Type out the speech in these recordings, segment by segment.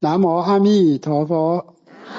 南无阿弥陀佛。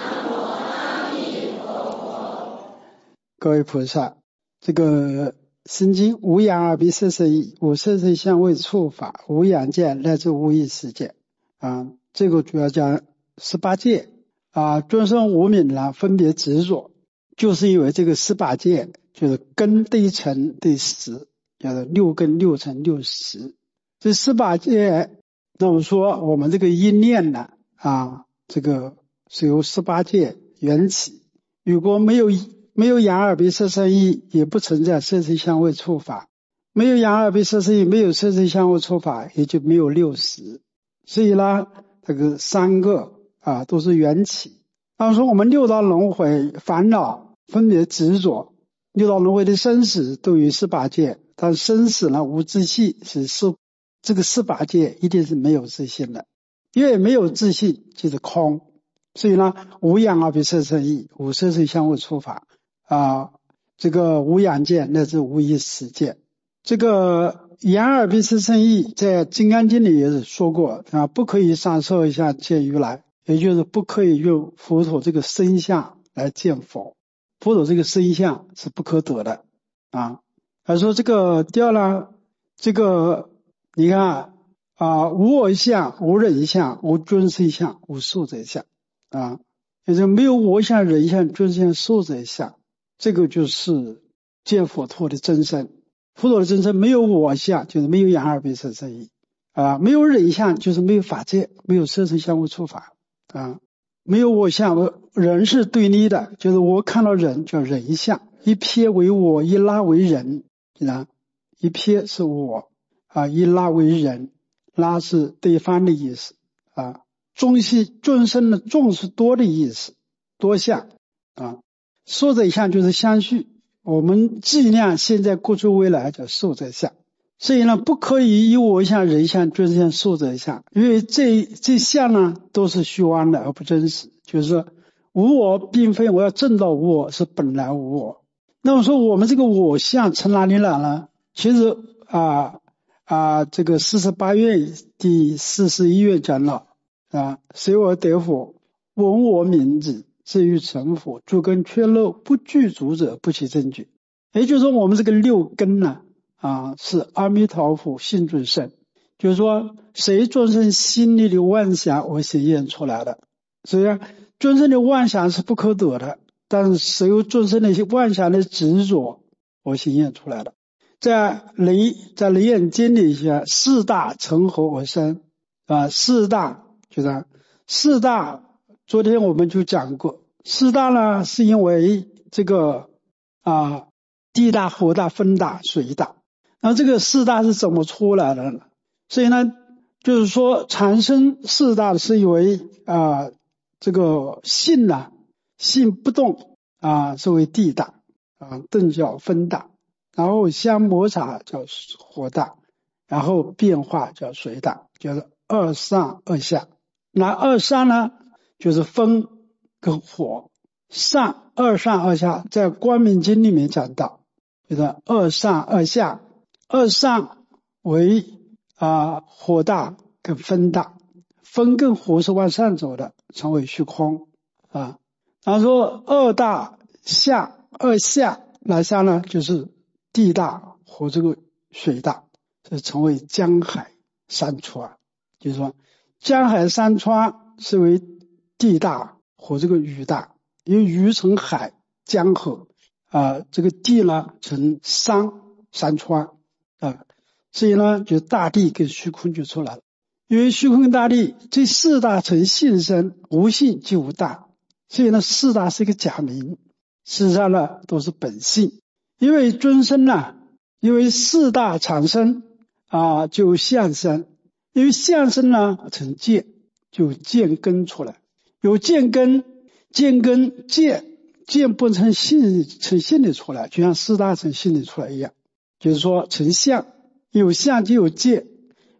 各位菩萨，这个心经无眼耳鼻舌身意，无色声香味触法，无眼见乃至无意识界这个主要讲18界众生无明呢，分别执着，就是因为这个18界就是根对尘对识，叫做六根六尘六识。这18界，那么说我们这个一念呢这个是由18界缘起。如果没有眼耳鼻舌身意，也不存在色声香味触法。没有眼耳鼻舌身意，没有色声香味触法，也就没有六识。所以呢，这个三个都是缘起。当说我们六道轮回烦恼分别执着，六道轮回的生死都于18界，但生死呢无自性，这个18界一定是没有自性的，因为没有自性就是空。所以呢，无眼耳鼻舌身意，无色声香味触法这个无眼见乃至无意识界。这个眼耳鼻舌身意在金刚经里也是说过不可以上受相见如来，也就是不可以用佛陀这个身相来见佛，佛陀这个身相是不可得的他说这个第二呢，这个你看无我相，无人相，无尊胜相，无寿者相就是没有我相、人相、尊相、寿者相，这个就是见佛陀的真身。佛陀的真身没有我相，就是没有眼耳鼻舌身意没有人相，就是没有法界，没有色声香味触法没有我相，人是对立的，就是我看到人叫人相，一撇为我，一拉为人一撇是我一拉为人，拉是对方的意思众生的众是多的意思，多相寿者相就是相续，我们尽量现在过去未来叫寿者相。所以呢，不可以以我相、人相、尊相、寿者相，因为这相呢都是虚妄的而不真实，就是说无我并非我要证到无我，是本来无我。那么说我们这个我相从哪里来呢？其实这个48愿第41愿讲到随我得佛，闻我名字，至于成佛，诸根缺漏不具足者，不起正觉。也就是说我们这个六根呢是阿弥陀佛性最胜，就是说谁众生心里的妄想我显现出来的。所以众生的妄想是不可得的，但是谁有众生的妄想的执着我显现出来的。在雷眼经里写四大成何我生四大就是四大，昨天我们就讲过，四大呢是因为这个地大、火大、风大、水大。那这个四大是怎么出来的呢？所以呢，就是说产生四大是因为这个性不动是为地大顿叫风大，然后相摩擦叫火大，然后变化叫水大，就是二上二下。那二上呢就是风跟火，二上二下在光明经里面讲到，就是二上二下。二上为火大跟风大，风跟火是往上走的，成为虚空然后说二大下，二下哪下呢？就是地大和这个水大，是成为江海山川。就是说江海山川是为地大和这个雨大，因为雨成海江河这个地呢成山川所以呢就大地跟虚空就出来了。因为虚空跟大地这四大成性身，无性即无大，所以呢四大是一个假名，事实上呢都是本性。因为尊生因为四大产生就相生，因为相生呢成见，就见根出来，有见根见不成性的出来，就像四大成性的出来一样，就是说成相，有相就有见，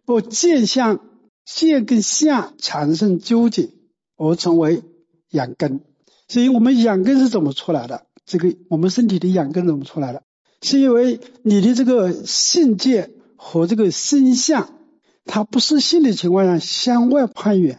见跟相产生纠结而成为养根。所以我们养根是怎么出来的？这个我们身体的养根怎么出来的？是因为你的这个性界和这个身相它不是性的情况下向外攀援，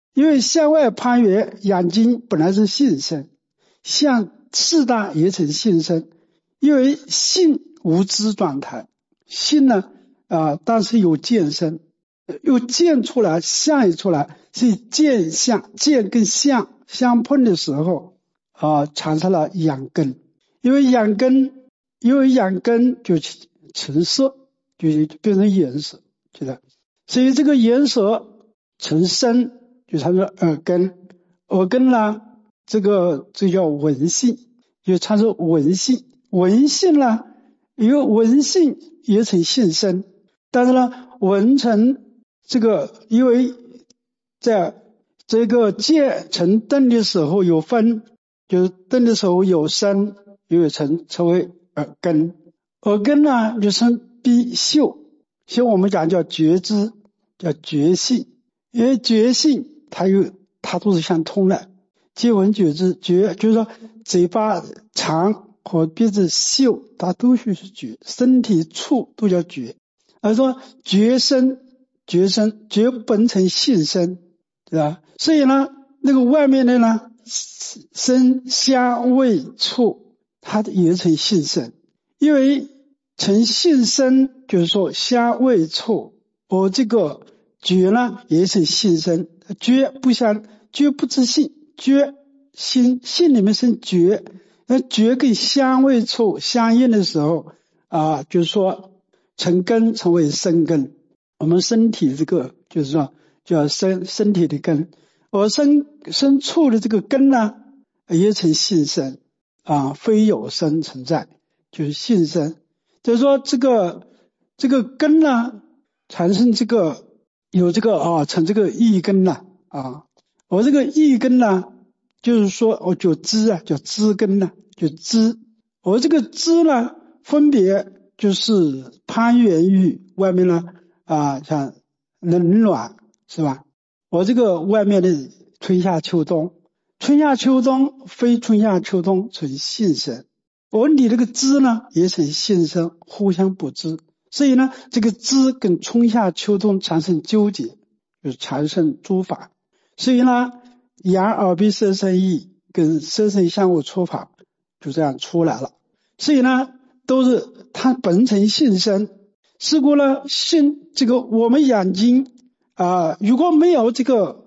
因为向外攀缘，眼睛本来是性身，向四大也成性身。因为性无知状态，性呢但是有见身，又见出来，相一出来，是见相，见跟相相碰的时候产生了眼根。因为眼根就成色，就变成颜色，觉得，所以这个颜色成身，就产生耳根。耳根呢，这叫闻性，就产生闻性。闻性呢，因为闻性也成性身，但是呢，闻成这个，因为在这个见成灯的时候有分，就是灯的时候有生有成为耳根。耳根呢就生必嗅，像我们讲叫觉知，叫觉性。因为觉性它都是相通的，接闻觉知，觉就是说嘴巴尝和鼻子嗅，它都是觉，身体触都叫觉。而说觉身觉本成性身，对吧？所以呢，那个外面的呢，声香味触，它也成性身。因为成性身，就是说香味触，我这个觉呢也成性身。觉不知性，觉性里面生觉，那觉跟香味触相应的时候就是说成根，成为生根。我们身体这个就是说叫身体的根，而生处的这个根呢也成性身非有生存在，就是性身。就是说这个根呢产生这个有这个成这个意根了而这个意根呢就是说就知叫知根呢，就知。而这个知呢分别就是攀缘于外面呢像冷暖是吧？我这个外面的春夏秋冬非春夏秋冬成性身，而你这个知呢也成性身，互相不知。所以呢这个知跟春夏秋冬产生纠结，就是产生诸法。所以呢眼耳鼻舌身意跟色声香味触法就这样出来了。所以呢都是它本成性身。是故呢性这个我们眼睛如果没有这个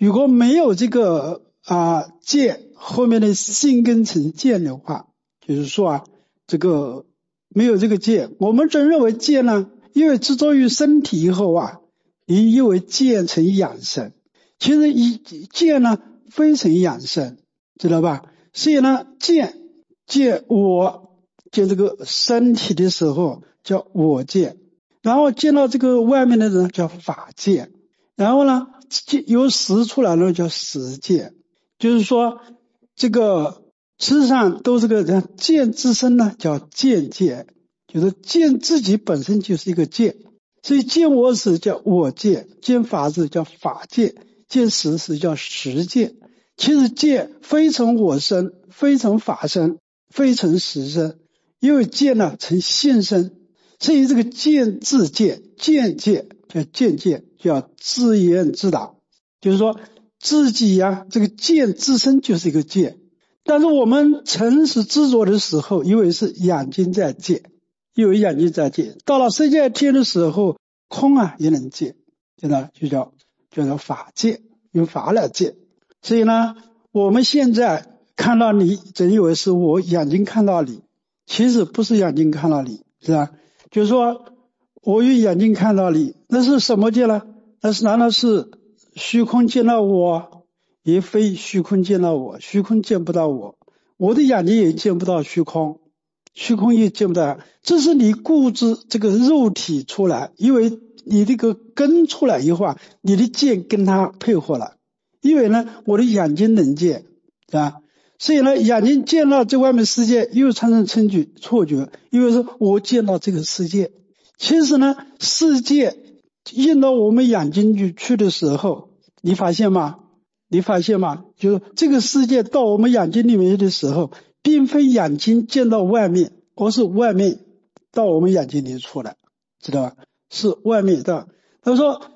见后面的性根成见的话，就是说这个没有这个见，我们真认为见呢，因为执着于身体以后你以为见成养生，其实见呢非成养生，知道吧？所以呢见我见这个身体的时候叫我见，然后见到这个外面的人叫法见，然后呢由识出来了叫实见。就是说这个实际上都是个见自身呢叫见见，就是见自己本身就是一个见。所以见我时叫我见，见法时叫法见，见实时叫实见。其实见非成我身，非成法身，非成实身，因为见呢成性身。所以这个见自见，见叫见见，叫自言自导，就是说自己这个见自身就是一个见。但是我们诚实执着的时候，因为是眼睛在见，因为眼睛在见，到了世界天的时候，空也能见，就叫做法见，用法来见。所以呢我们现在看到你，真以为是我眼睛看到你，其实不是眼睛看到你，是吧？就是说我用眼睛看到你，那是什么见呢？难道是虚空见到我？也非虚空见到我，虚空见不到我，我的眼睛也见不到虚空，虚空也见不到。这是你固执这个肉体出来，因为你这个根出来以后你的见跟它配合了。因为呢我的眼睛能见，所以呢眼睛见到这外面世界又产生错觉，因为说我见到这个世界。其实呢世界印到我们眼睛去的时候，你发现吗？就是这个世界到我们眼睛里面的时候，并非眼睛见到外面，而是外面到我们眼睛里出来，知道吧？是外面的。他说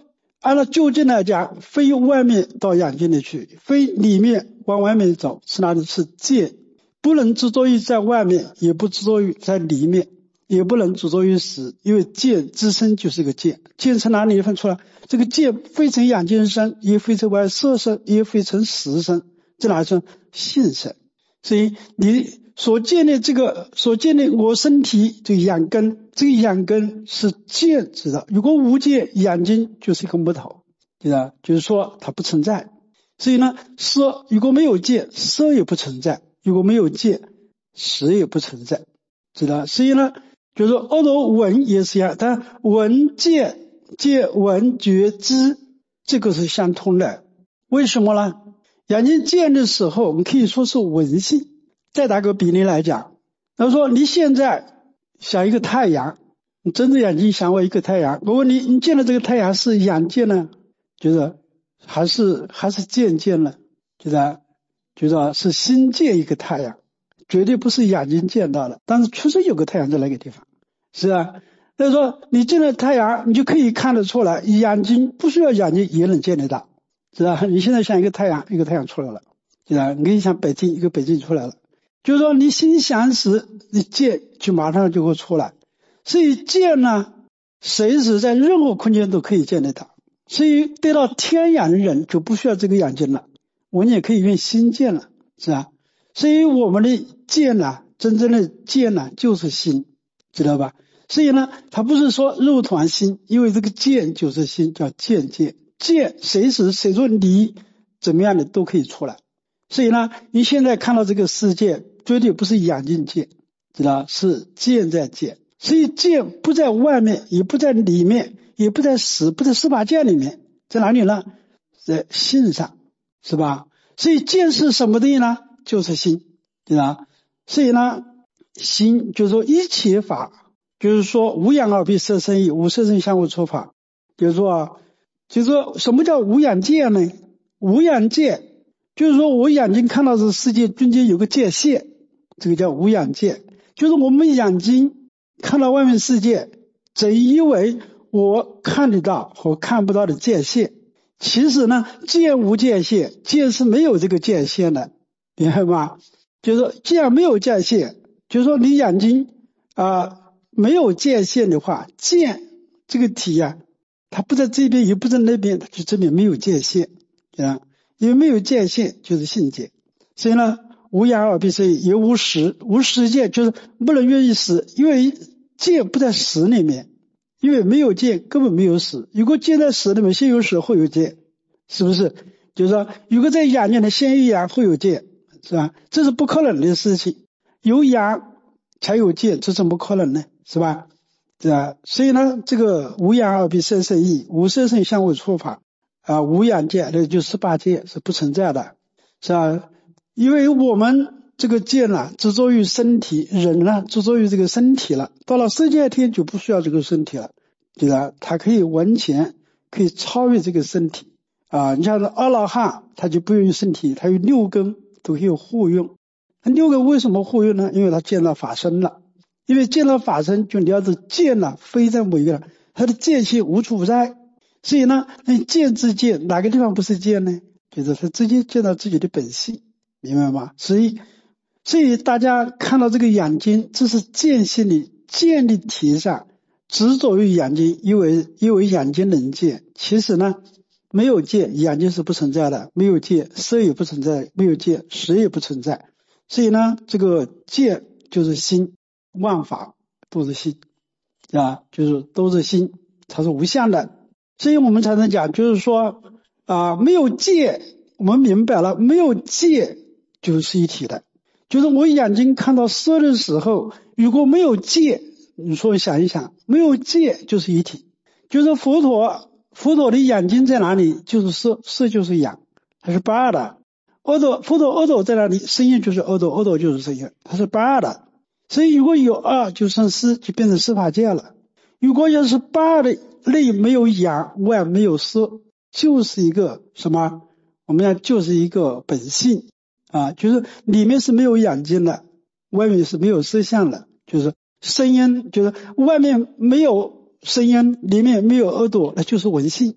按照就近来讲，非外面到眼睛里去，非里面往外面走，是哪里？是见。不能执着于在外面，也不执着于在里面，也不能执着于实，因为见自身就是个见。见从哪里分出来？这个见非成眼睛身，也非成外色身，也非成实身，这哪是性身？所以你所见的我身体这个眼根，这个眼根是见知道。如果无见，眼睛就是一个木头，对吧？就是说它不存在。所以呢，色如果没有见，色也不存在；如果没有见，识也不存在，知道？所以呢，就是说阿罗闻也是一样，但闻见闻觉知，这个是相通的。为什么呢？眼睛见的时候，我们可以说是闻性。再打个比例来讲，他说你现在想一个太阳，你睁着眼睛想我一个太阳，如果你见了这个太阳是眼见呢，就是还是见了，就是是心见一个太阳，绝对不是眼睛见到的，但是确实有个太阳在那个地方，是吧？所以说你见了太阳，你就可以看得出来，眼睛不需要眼睛也能见得到，是吧？你现在想一个太阳，一个太阳出来了，是吧？你可以想北京，一个北京出来了。就是说你心想时，你见就马上就会出来。所以见呢，随时在任何空间都可以见得到。所以得到天眼的人就不需要这个眼睛了，我们也可以用心见了，是吧？所以我们的见呢，真正的见呢就是心，知道吧？所以呢，它不是说肉团心，因为这个见就是心，叫见随时随着你怎么样的都可以出来。所以呢，你现在看到这个世界绝对不是眼睛见，知道？是见在见。所以见不在外面，也不在里面，也不在不在十法界里面，在哪里呢？在心上，是吧？所以见是什么东西呢？就是心，对吧？所以呢，心就是说一切法，就是说无眼耳鼻舌身意，无色声香味触法，就是说什么叫无眼界呢？无眼界就是说我眼睛看到这个世界中间有个界限，这个叫无眼界。就是我们眼睛看到外面世界，只以为我看得到和看不到的界限，其实呢，见无界限，见是没有这个界限的，明白吗？就是说既然没有界限，就是说你眼睛没有界限的话，见这个体它不在这边也不在那边，它就证明没有界限，因为没有界限就是性界。所以呢，无眼耳鼻舌也无识，无识界就是不能愿意识，因为界不在识里面，因为没有界根本没有识。如果界在识里面，先有识后有界，是不是？就是说如果在眼睛的先有眼后有界，是吧？这是不可能的事情，有眼才有界，这怎么可能呢？是吧？对吧？所以呢，这个无眼耳鼻舌身意，无色声香味触法无眼界，那就18界是不存在的，是吧？因为我们这个界呢，执着于身体，人呢执着于这个身体了，到了世界天就不需要这个身体了，对吧？他可以完全可以超越这个身体你像阿罗汉，他就不用身体，他有6根都可以互用。那6根为什么互用呢？因为他见到法身了，因为见到法身就了解见了非在某一个人，他的见性无处不在。所以呢，那见之见哪个地方不是见呢？就是他直接见到自己的本性，明白吗？所以大家看到这个眼睛，这是见性的见的体上，执着于眼睛，因为眼睛能见。其实呢，没有见眼睛是不存在的，没有见色也不存在，没有见识也不存在。所以呢，这个见就是心，万法都是心就是都是心，它是无相的。所以我们才能讲，就是说没有界，我们明白了，没有界就是一体的。就是我眼睛看到色的时候，如果没有界，你说想一想，没有界就是一体。就是佛陀的眼睛在哪里？就是色，色就是眼，它是不二的。佛陀阿斗在哪里？声音就是阿斗，阿斗就是声音，它是不二的。所以如果有二就生思，就变成十法界了。如果要是不二的内没有眼，外没有色，就是一个什么？我们就是一个本性就是里面是没有眼睛的，外面是没有色相的，就是声音，就是外面没有声音，里面没有耳朵，那就是闻性，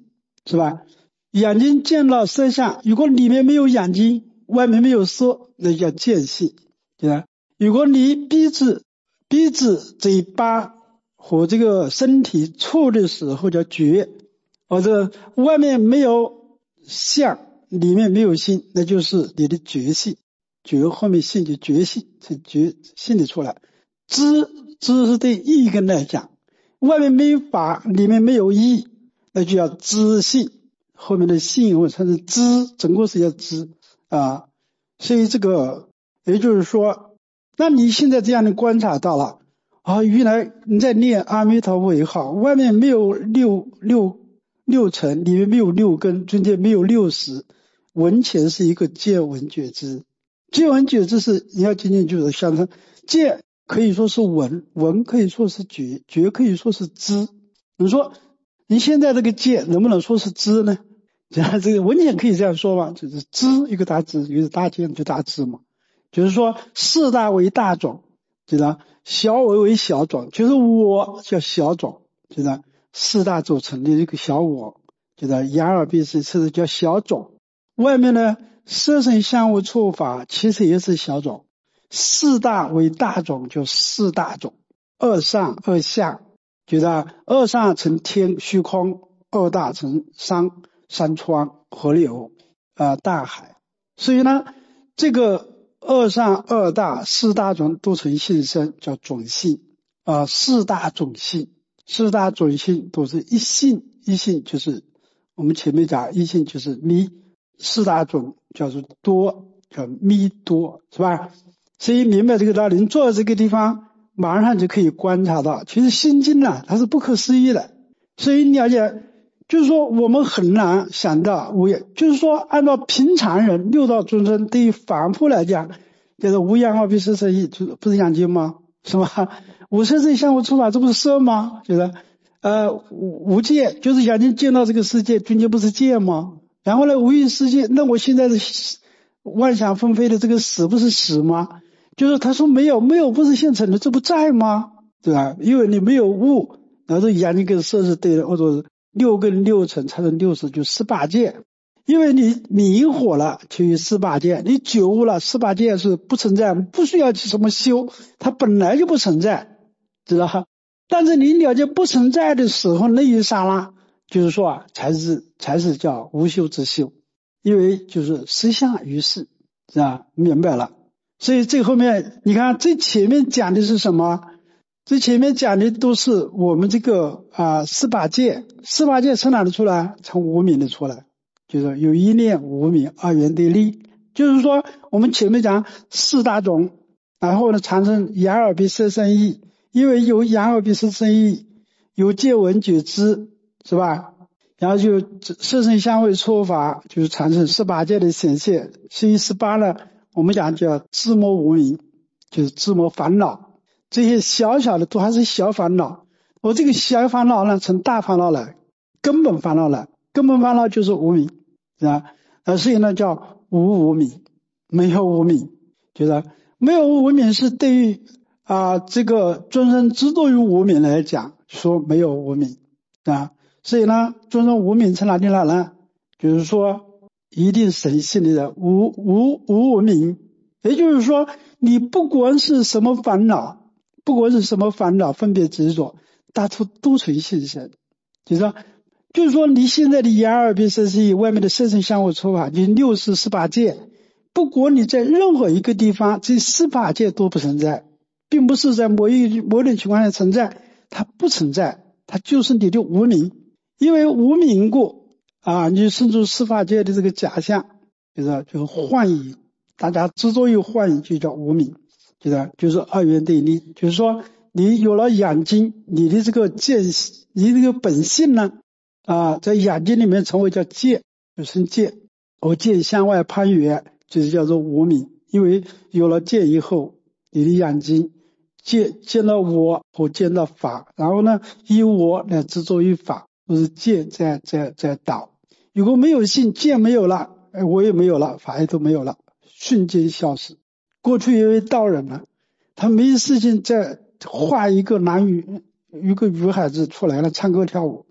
是吧？眼睛见到色相，如果里面没有眼睛，外面没有色，那叫见性，对吧？如果你鼻子、嘴巴和这个身体触的时候叫觉，或者外面没有相，里面没有心，那就是你的觉性。觉后面性就觉性，是觉性的出来。知是对意根来讲，外面没有法，里面没有意，那就叫知性。后面的性会称成知，整个是叫知啊。所以这个也就是说，那你现在这样的观察到了啊，原来你在念阿弥陀佛也好，外面没有六尘，里面没有六根，中间没有60，闻前是一个见闻觉知。见闻觉知是你要听清楚的，相称见可以说是闻，闻可以说是觉，觉可以说是知。你说你现在这个见能不能说是知呢？这个文简可以这样说吗？就是知一个大知，一个大见就大知嘛。就是说四大为大种，知道？小我为小种，就是我叫小种，知道？四大组成的一个小我，知道？眼耳鼻舌是叫小种。外面呢，色声香味触法其实也是小种。四大为大种，就四大种。二上二下，觉得二上成天虚空，二大成山川河流大海。所以呢，这个二上二大四大种都成性身，叫种性四大种性，四大种性都是一性，一性就是我们前面讲一性就是密，四大种叫做多，叫密多，是吧？所以明白这个道理，你坐在这个地方马上就可以观察到，其实心经呢它是不可思议的。所以你了解，就是说我们很难想到无也，就是说按照平常人六道众生对于凡夫来讲，就是无眼耳鼻舌身意，不是眼睛吗？是吧？五色声香味触法，这不是色吗？就是无界，就是眼睛见到这个世界，中间不是界吗？然后呢，无欲世界，那我现在的妄想纷飞的这个死不是死吗？就是他说没有不是现成的，这不在吗？对吧？因为你没有悟，然后眼睛跟色是对的，或者六根六尘才能60，就18界。因为你迷惑了，就有18界；你觉悟了，18界是不存在，不需要去什么修，它本来就不存在，知道吧？但是你了解不存在的时候，那一刹那，就是说才是叫无修之修，因为就是实相于世，是吧？明白了。所以最后面你看最前面讲的是什么？最前面讲的都是我们这个18界，18界从哪里出来？从无明的出来，就是有一念无明二元对立。就是说我们前面讲四大种，然后呢产生眼耳鼻舌身意，因为有眼耳鼻舌身意，有见闻觉知，是吧？然后就色声香味触法，就是产生18界的显现。所以18呢，我们讲叫自摸无明，就是自摸烦恼，这些小小的都还是小烦恼。我这个小烦恼呢，成大烦恼来，根本烦恼来，根本烦恼就是无明，是吧？所以呢叫无明，没有无明，就是没有无明是对于这个众生执着于无明来讲，说没有无明啊。所以呢，众生无明从哪里来呢？就是说一定神性的人无明，也就是说你不管是什么烦恼，分别执着，大都存性身。就是说你现在的眼耳鼻舌身意，外面的色声香味触法，就是60、18界，不管你在任何一个地方，这18界都不存在，并不是在某种情况下存在，它不存在，它就是你的无明。因为无明过你生出18界的这个假象，就是幻影，大家执着于幻影就叫无明，就是二元对立。就是说你有了眼睛，你的这个你这个本性呢在眼睛里面成为叫见，就生见，而见向外攀缘，就是叫做无明。因为有了见以后，你的眼睛见到我或见到法，然后呢以我来执着于法，都是见在导。如果没有性，见没有了，我也没有了，法也都没有了，瞬间消失。过去有位道人呢，他没事情在画一个一个女孩子出来了唱歌跳舞，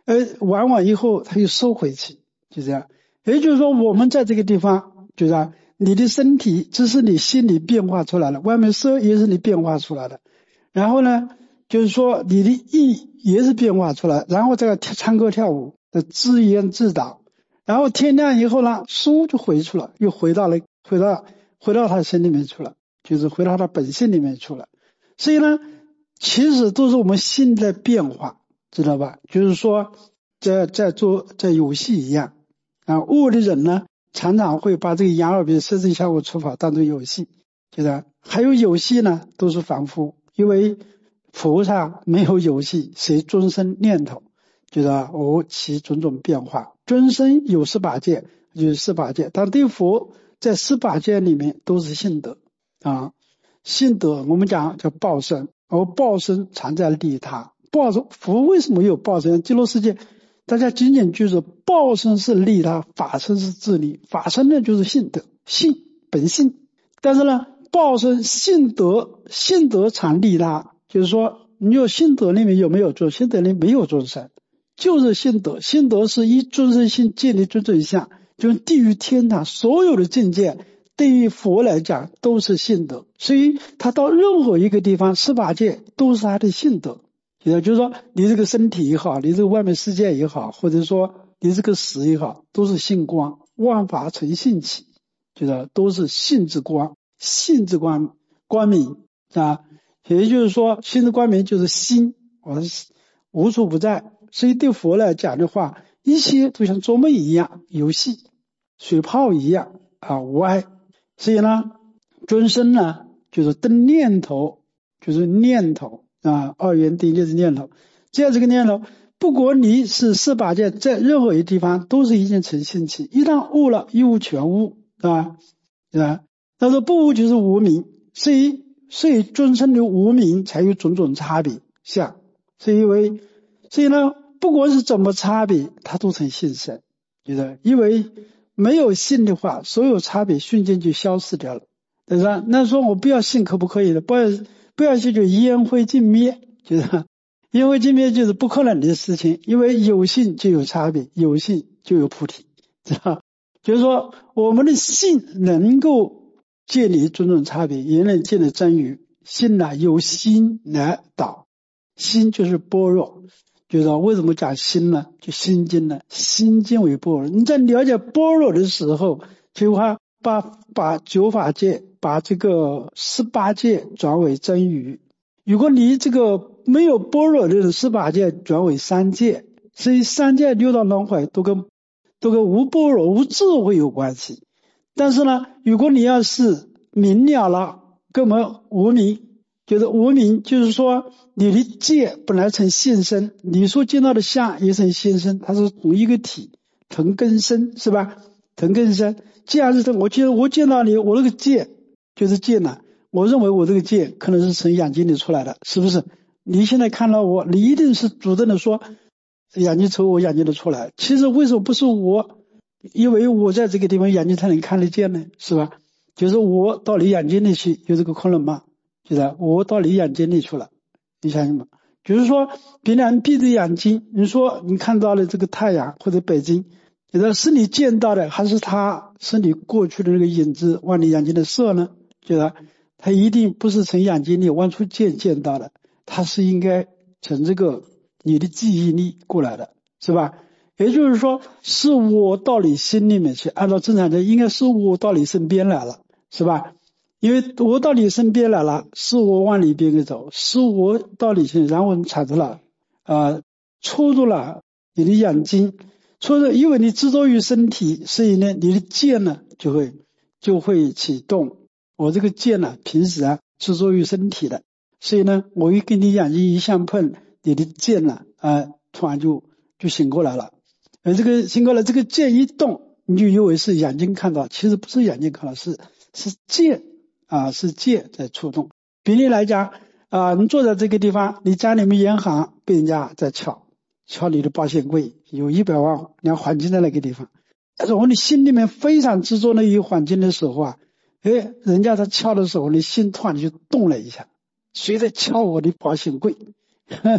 玩完以后他又收回去，就这样。也就是说我们在这个地方，就是你的身体这是你心里变化出来的，外面色也是你变化出来的，然后呢就是说你的意也是变化出来，然后这个唱歌跳舞的自言自导，然后天亮以后呢书就回去了，又回到他心里面去了，就是回到他本性里面去了。所以呢其实都是我们心在变化，知道吧？就是说在游戏一样啊，悟的人呢常常会把这个眼耳鼻舌身相互触法当作游戏，觉得还有游戏呢都是凡夫，因为佛上没有游戏，谁终身念头，觉得其种种变化，终身有18界，就是18界，但对佛在18界里面都是性德啊，性德我们讲叫报身，而报身常在利他，佛为什么有报身？极乐世界大家仅仅就是报身是利他，法身是自利，法身呢就是性德，性本性，但是呢报身性德常利他，就是说你有性德里面有没有众，性德里没有众生，就是性德是以众生心建立诸种相，就是地狱天堂所有的境界对于佛来讲都是性德，所以他到任何一个地方18界都是他的性德，也就是说你这个身体也好，你这个外面世界也好，或者说你这个识也好，都是性光，万法从性起，就是都是性之光，性之光明啊，也就是说性之光明就是心，无处不在，所以对佛来讲的话，一切都像做梦一样，游戏水泡一样啊，无碍。所以呢终身呢就是登念头，就是念头啊，二元定就是念头，只要这个念头不管你是18界在任何一个地方都是已经成性起，一旦悟了一悟全悟啊，但是不悟就是无明，所以终身的无明才有种种差别相，所以呢不管是怎么差别它都成性身，因为没有性的话所有差别瞬间就消失掉了，对吧？那说我不要性可不可以的？不要性就烟灰尽灭，就是烟灰尽灭就是不可能的事情，因为有性就有差别，有性就有菩提，知道？就是说我们的性能够建立种种差别，也能建立真语，性呢由心来导，心就是般若，就是为什么讲心呢？就心经呢，心经为般若。你在了解般若的时候，就把九法界，把这个18界转为真语。如果你这个没有般若的18界转为三界，所以三界六道轮回都跟无般若无智慧有关系。但是呢如果你要是明了了，根本无明，就是无明，就是说你的界本来成现身，你所见到的相也成现身，它是同一个体，同根生，是吧？同根生，既然是我见到你，我那个界就是界呢，我认为我这个界可能是从眼睛里出来的，是不是？你现在看到我，你一定是主动的说眼睛从我眼睛里出来，其实为什么不是我？因为我在这个地方眼睛才能看得见呢，是吧？就是我到你眼睛里去，有这个可能吗？就是我到你眼睛里去了，你相信吗？就是说别人闭着眼睛，你说你看到了这个太阳或者北京，是你见到的还是你过去的那个影子往你眼睛里射呢？就是他一定不是从眼睛里往出见到的，他是应该从这个你的记忆力过来的，是吧？也就是说是我到你心里面去，按照正常的应该是我到你身边来了，是吧？因为我到你身边来了，是我往里边给走，是我到你身，然后产生了戳住了你的眼睛，戳住，因为你执着于身体，所以呢你的剑呢就会启动。我这个剑呢平时执着于身体的，所以呢我一跟你眼睛一相碰，你的剑呢突然就醒过来了，这个醒过来，这个剑一动你就以为是眼睛看到，其实不是眼睛看到，是剑是剑在触动。比例来讲你坐在这个地方，你家里面银行被人家在敲你的保险柜，有100万两黄金在那个地方，但是你心里面非常执着那一黄金的时候人家在敲的时候，你心突然就动了一下，谁在敲我的保险柜？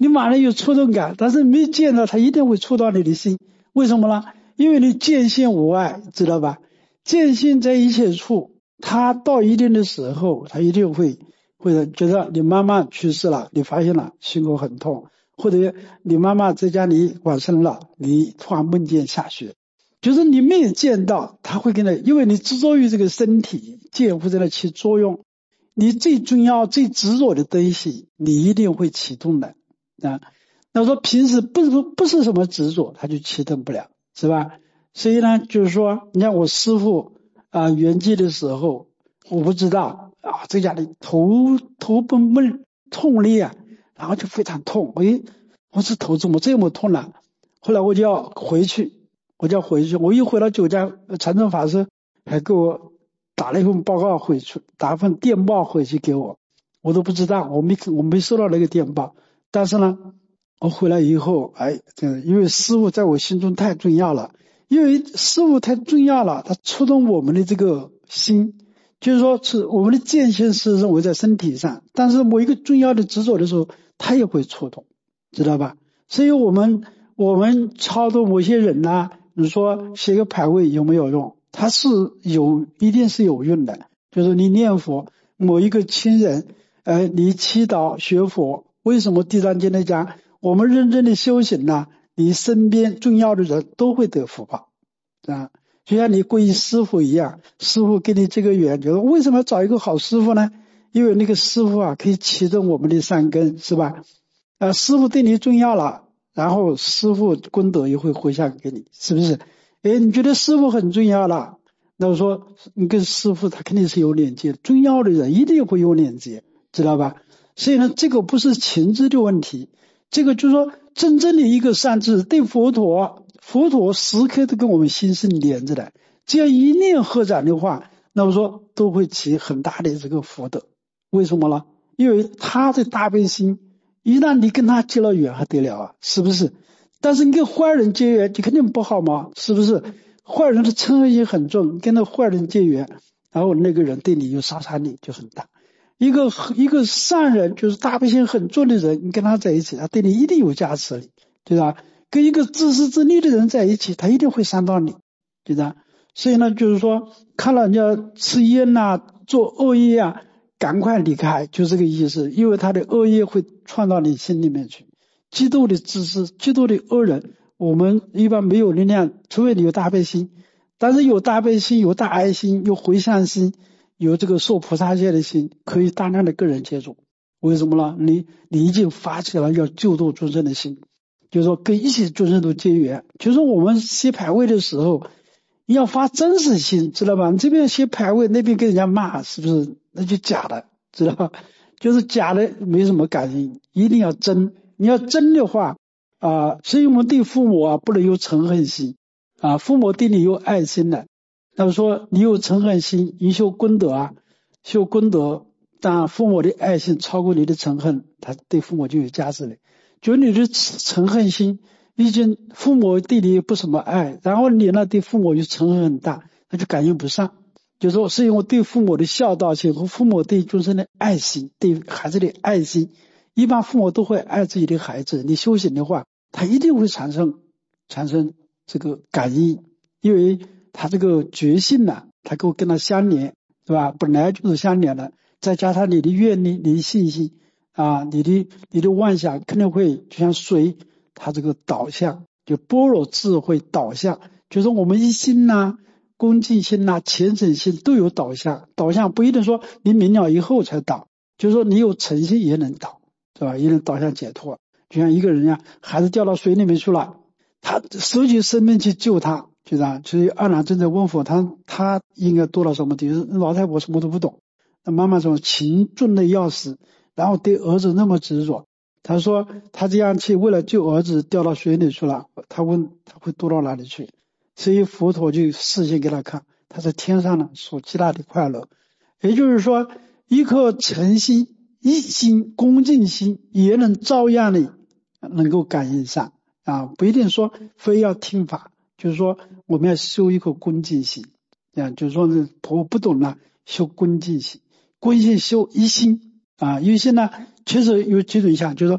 你马上有触动感，但是没见到它一定会触到你的心。为什么呢？因为你见性无碍，知道吧？见性在一切处，它到一定的时候，它一定会觉得你妈妈去世了，你发现了心口很痛，或者你妈妈在家里往生了，你突然梦见下雪，就是你没有见到，它会跟因为你执着于这个身体，见会在那起作用。你最重要、最执着的东西，你一定会启动的啊。那说平时不是什么执着，它就启动不了，是吧？所以呢，就是说，你看我师父圆寂的时候，我不知道在家里头崩闷痛裂啊，然后就非常痛。我是头怎么这么痛了？后来我就要回去，我一回到酒家，禅宗法师还给我打了一份报告回去，打一份电报回去给我，我都不知道，我没收到那个电报。但是呢，我回来以后，因为师父在我心中太重要了，因为师父太重要了，它触动我们的这个心，就是说是我们的见性是认为在身体上，但是某一个重要的执着的时候，它也会触动，知道吧？所以我们超度某些人呢，你说写个牌位有没有用？它是一定是有用的。就是你念佛，某一个亲人，你祈祷学佛，为什么地藏经来讲，我们认真的修行呢，你身边重要的人都会得福报啊。就像你皈依师父一样，师父给你这个缘，就是为什么要找一个好师父呢？因为那个师父可以启动我们的善根，是吧？师父对你重要了，然后师父功德也会回向给你，是不是？你觉得师父很重要了，那我说你跟师父他肯定是有连接，重要的人一定会有连接，知道吧？所以呢，这个不是情知的问题，这个就是说真正的一个善知对佛陀时刻都跟我们心是连着的，只要一念合掌的话，那我说都会起很大的这个福德。为什么呢？因为他的大悲心，一旦你跟他结了缘还得了啊，是不是？但是你跟坏人结缘，你肯定不好嘛，是不是？坏人的嗔恨心很重，跟那坏人结缘，然后那个人对你有杀伤力就很大。一个善人，就是大悲心很重的人，你跟他在一起，他对你一定有加持力，对吧？跟一个自私自利的人在一起，他一定会伤到你，对吧？所以呢，就是说看到人家吃烟做恶业赶快离开，就这个意思。因为他的恶业会窜到你心里面去。极度的自私，极度的恶人，我们一般没有力量，除非你有大悲心。但是有大悲心，有大爱心，有回向心，有这个受菩萨戒的心，可以大量的跟人接触。为什么呢？你已经发起了要救度众生的心，就是说跟一切众生都结缘。就是我们写牌位的时候，你要发真实心，知道吧？你这边写牌位，那边跟人家骂，是不是？那就假的，知道吧？就是假的，没什么感应，一定要真。你要真的话所以我们对父母不能有嗔恨心父母对你有爱心的。那么说你有嗔恨心，你修功德修功德，但父母的爱心超过你的嗔恨，他对父母就有价值了。就你的嗔恨心，毕竟父母对你不什么爱，然后你呢对父母就嗔恨很大，那就感应不上。就是说是因为对父母的孝道心和父母对众生的爱心，对孩子的爱心，一般父母都会爱自己的孩子。你修行的话，他一定会产生这个感应，因为他这个觉性他跟他相连，对吧？本来就是相连的，再加上你的愿力、你的信心你的妄想肯定会就像水，它这个导向就般若智慧导向，就是我们一心恭敬心虔诚心都有导向不一定说你明了以后才导，就是说你有诚心也能导，是吧？也能导向解脱。就像一个人孩子掉到水里面去了，他收起生命去救他，就这样。所以阿难正在问佛，他应该做到什么地步？老太婆什么都不懂，那妈妈说情重的要死，然后对儿子那么执着。他说他这样去为了救儿子掉到水里去了，他问他会堕到哪里去？所以佛陀就示现给他看，他在天上所极大的快乐。也就是说，一颗诚心、一心、恭敬心也能照样的能够感应上不一定说非要听法，就是说我们要修一颗恭敬心就是说我不懂修恭敬心，恭敬修一心一心确实有几种像，就是说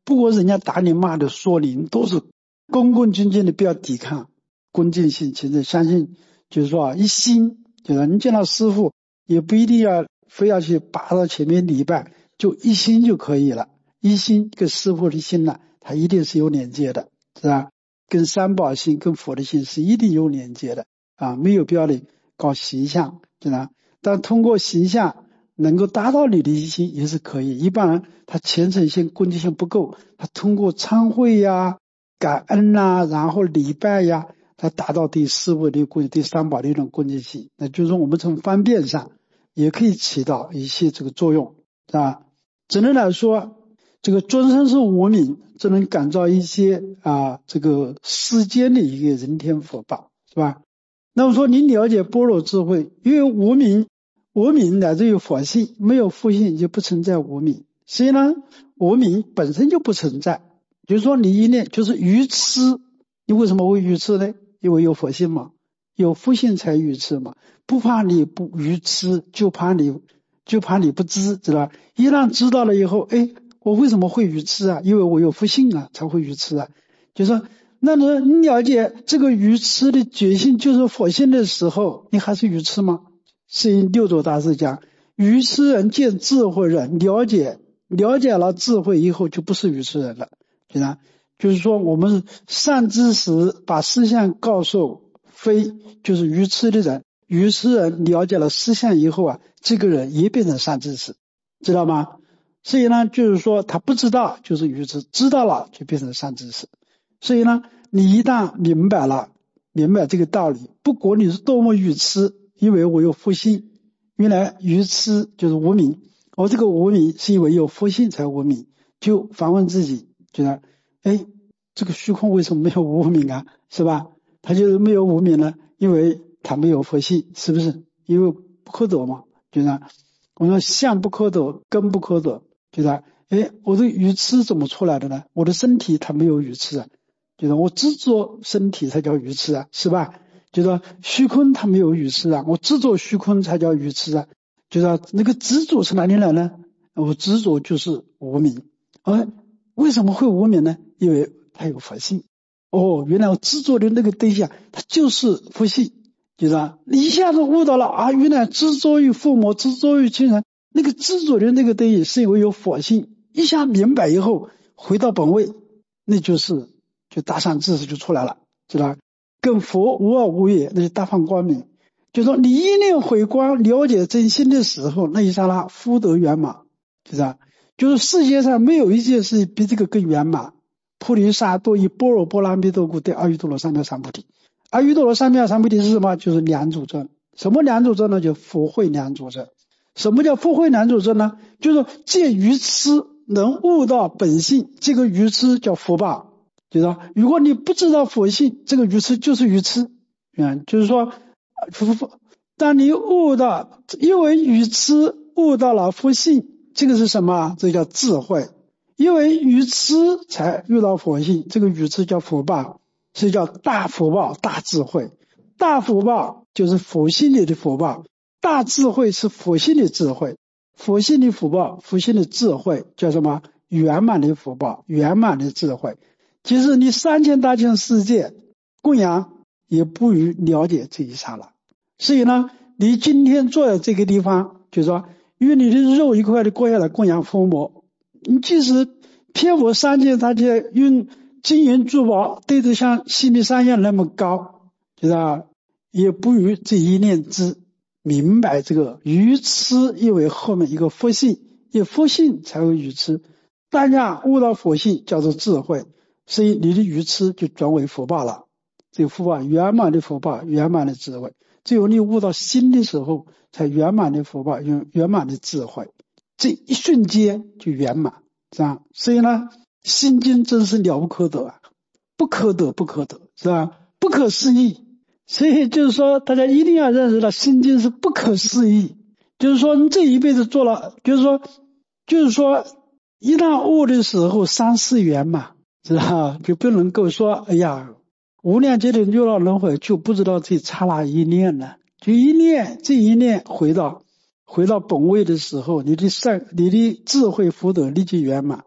不过人家打你骂的说你都是恭恭敬敬的，不要抵抗，恭敬心其实相信就是说一心，就是你见到师父也不一定要非要去拔到前面礼拜，就一心就可以了。一心跟师父的心呢，它一定是有连接的，是吧？跟三宝心跟佛的心是一定有连接的啊，没有必要的搞形象，对吧？但通过形象能够达到你的一心也是可以。一般人他虔诚心恭敬心不够，他通过参会呀、感恩呐、然后礼拜呀，他达到对师父的恭敬、对三宝的一种恭敬心，那就是说我们从方便上也可以起到一些这个作用，是吧？只能来说，这个尊生是无名，只能感召一些这个世间的一个人天福报，是吧？那么说你了解般若智慧，因为无名乃至于佛性，没有佛性就不存在无名。所以呢，无名本身就不存在。就是说你一念就是愚痴，你为什么会愚痴呢？因为有佛性嘛，有佛性才愚痴嘛。不怕你不愚痴，就怕你不知，知道吧？一旦知道了以后，我为什么会愚痴啊？因为我有佛性啊，才会愚痴啊。就是说那么你了解这个愚痴的觉性就是佛性的时候，你还是愚痴吗？是因六祖大师讲，愚痴人见智慧人，了解了智慧以后就不是愚痴人了，对吧？就是说我们善知识把思想告诉非就是愚痴的人，愚痴人了解了思想以后啊，这个人也变成善知识，知道吗？所以呢，就是说他不知道就是愚痴，知道了就变成善知识。所以呢，你一旦明白这个道理，不管你是多么愚痴，因为我有佛性，原来愚痴就是无明，而这个无明是因为有佛性才无明，就反问自己，觉得这个虚空为什么没有无明啊？是吧？它就是没有无明呢，因为它没有佛性，是不是？因为不可得嘛，就是我说相不可得，根不可得，就是我的愚痴怎么出来的呢？我的身体它没有愚痴啊，就是我执着身体才叫愚痴啊，是吧？就是虚空它没有愚痴啊，我执着虚空才叫愚痴啊。就是那个执着是哪里来呢？我执着就是无明，为什么会无明呢？因为它有佛性。原来我执着的那个对象它就是佛性，就是你一下子悟到了原来执着于父母，执着于亲人，那个执着的那个对象是因为有佛性，一下明白以后回到本位，那就大善知识就出来了，知道吧？跟佛无二无别，那就大放光明。就说你一念回光了解真心的时候，那一刹那福德圆满，就是世界上没有一件事比这个更圆满。菩提萨埵依般若波罗蜜多故得阿耨多罗三藐三菩提。阿耨多罗三藐三菩提是什么？就是两祖证。什么两祖证呢？就佛慧两祖证。什么叫佛慧两祖证呢？就是借愚痴能悟到本性，这个愚痴叫福报。就是如果你不知道佛性，这个愚痴就是愚痴。就是说当你悟到，因为愚痴悟到了佛性，这个是什么？这叫智慧。因为愚痴才遇到佛性，这个愚痴叫福报，是叫大福报、大智慧。大福报就是佛性里的福报，大智慧是佛性的智慧。佛性的福报、佛性的智慧叫什么？圆满的福报、圆满的智慧。其实你3000大千世界供养也不如了解这一刹那。所以呢，你今天坐在这个地方，就是说与你的肉一块的过下来供养佛母，你即使骗我3000大千用金银珠宝堆得像西密山一样那么高，就是也不如这一念之明白这个愚痴，因为后面一个佛性，因为佛性才会愚痴。大家悟到佛性叫做智慧，所以你的愚痴就转为福报了。这个福报圆满的福报，圆满的智慧，只有你悟到心的时候，才圆满的福报，圆满的智慧，这一瞬间就圆满，是吧？所以呢，心经真是了不可得啊，不可得，是吧？不可思议。所以就是说，大家一定要认识到，心经是不可思议。就是说，你这一辈子做了，就是说，一旦悟的时候，3世圆满，知道就不能够说，无量劫的六道轮回就不知道这刹那一念了，就这一念回到本位的时候，你的智慧福德立即圆满。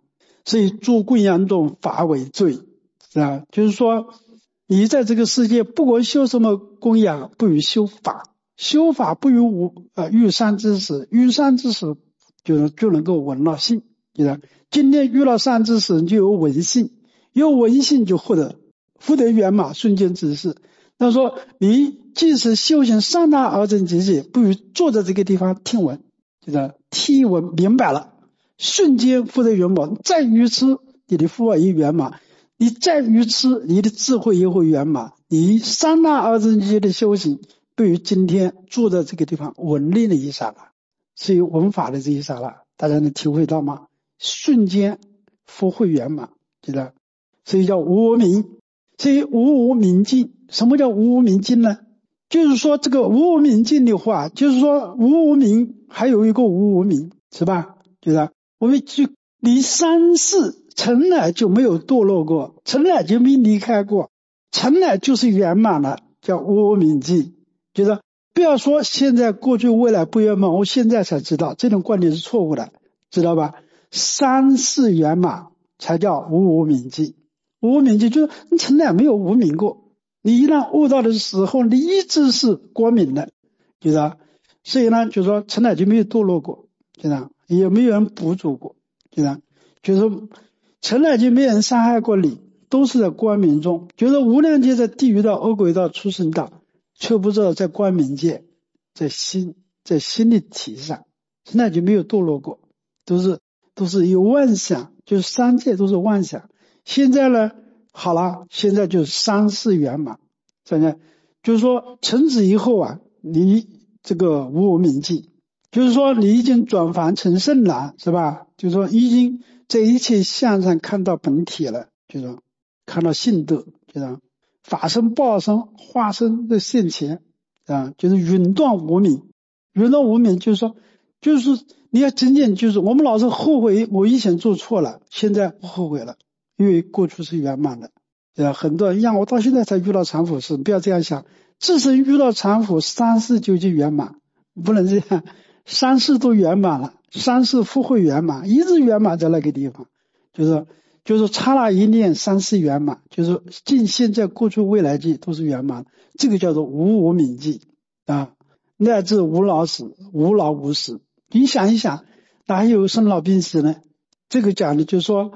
所以诸供养中法为最，是吧？就是说你在这个世界不管修什么供养，不如修法，修法不如遇善知识，遇善知识就能够闻到性，对吧？今天遇到善知识就有闻性，有闻性就获得圆满瞬间之事。那说你即使修行三大二正结界，不如坐在这个地方听闻，就是听闻明白了，瞬间获得圆满。再愚痴，你的福报也圆满；你再愚痴，你的智慧也会圆满。你三大二正结界的修行，不如今天坐在这个地方闻令的一刹那，所以闻法的这一刹那，大家能体会到吗？瞬间福慧圆满，知道？所以叫无我明。所以无我明尽，什么叫无我明尽呢？就是说这个无我明尽的话，就是说无我明还有一个无我明，是吧？就是我们就离三世从来就没有堕落过，从来就没离开过，从来就是圆满了，叫无我明尽。就是不要说现在过去未来不圆满，我现在才知道，这种观点是错误的，知道吧？三世圆满才叫无我明尽。无明尽就是你从来没有无明过，你一旦悟到的时候，你一直是光明的，就是，所以呢，就是说从来就没有堕落过，就这样，也没有人补助过，就这样，就是从来就没有人伤害过你，都是在光明中，就是无量劫在地狱道、恶鬼道、畜生道，却不知道在光明界，在心的体上，从来就没有堕落过，都是有妄想，就是三界都是妄想。现在呢，好了，现在就是三世圆满，现在就是说从此以后啊，你这个无我明尽，就是说你已经转凡成圣了，是吧？就是说已经在一切相上看到本体了，就是说看到性德，就是法身报身化身的现前啊，就是云断无明。云断无明就是说，就是你要真正就是我们老是后悔，我以前做错了，现在不后悔了。因为过去是圆满的，很多人让我到现在才遇到常苦事，不要这样想，自身遇到常苦，三世就圆满，不能这样，三世都圆满了，三世福慧圆满，一直圆满在那个地方，就是刹那一念，三世圆满，就是尽现在过去未来际都是圆满，这个叫做无我明尽啊，乃至无老死，无老无死。你想一想，哪有生老病死呢？这个讲的就是说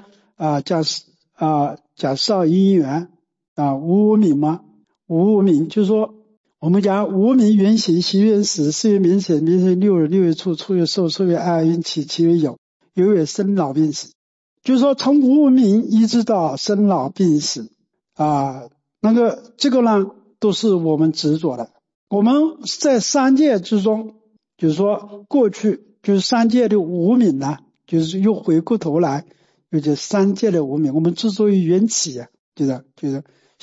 讲少因缘无我明吗？无我明就是说我们讲无我明缘行，行缘死，事缘名显，名显六月处，处月寿，寿月爱，缘起，起月有，有月生老病死。就是说从无我明一直到生老病死这个呢都是我们执着的。我们在三界之中，就是说过去就是三界的无明呢，就是又回过头来，又叫三界的无明。我们之所以缘起就是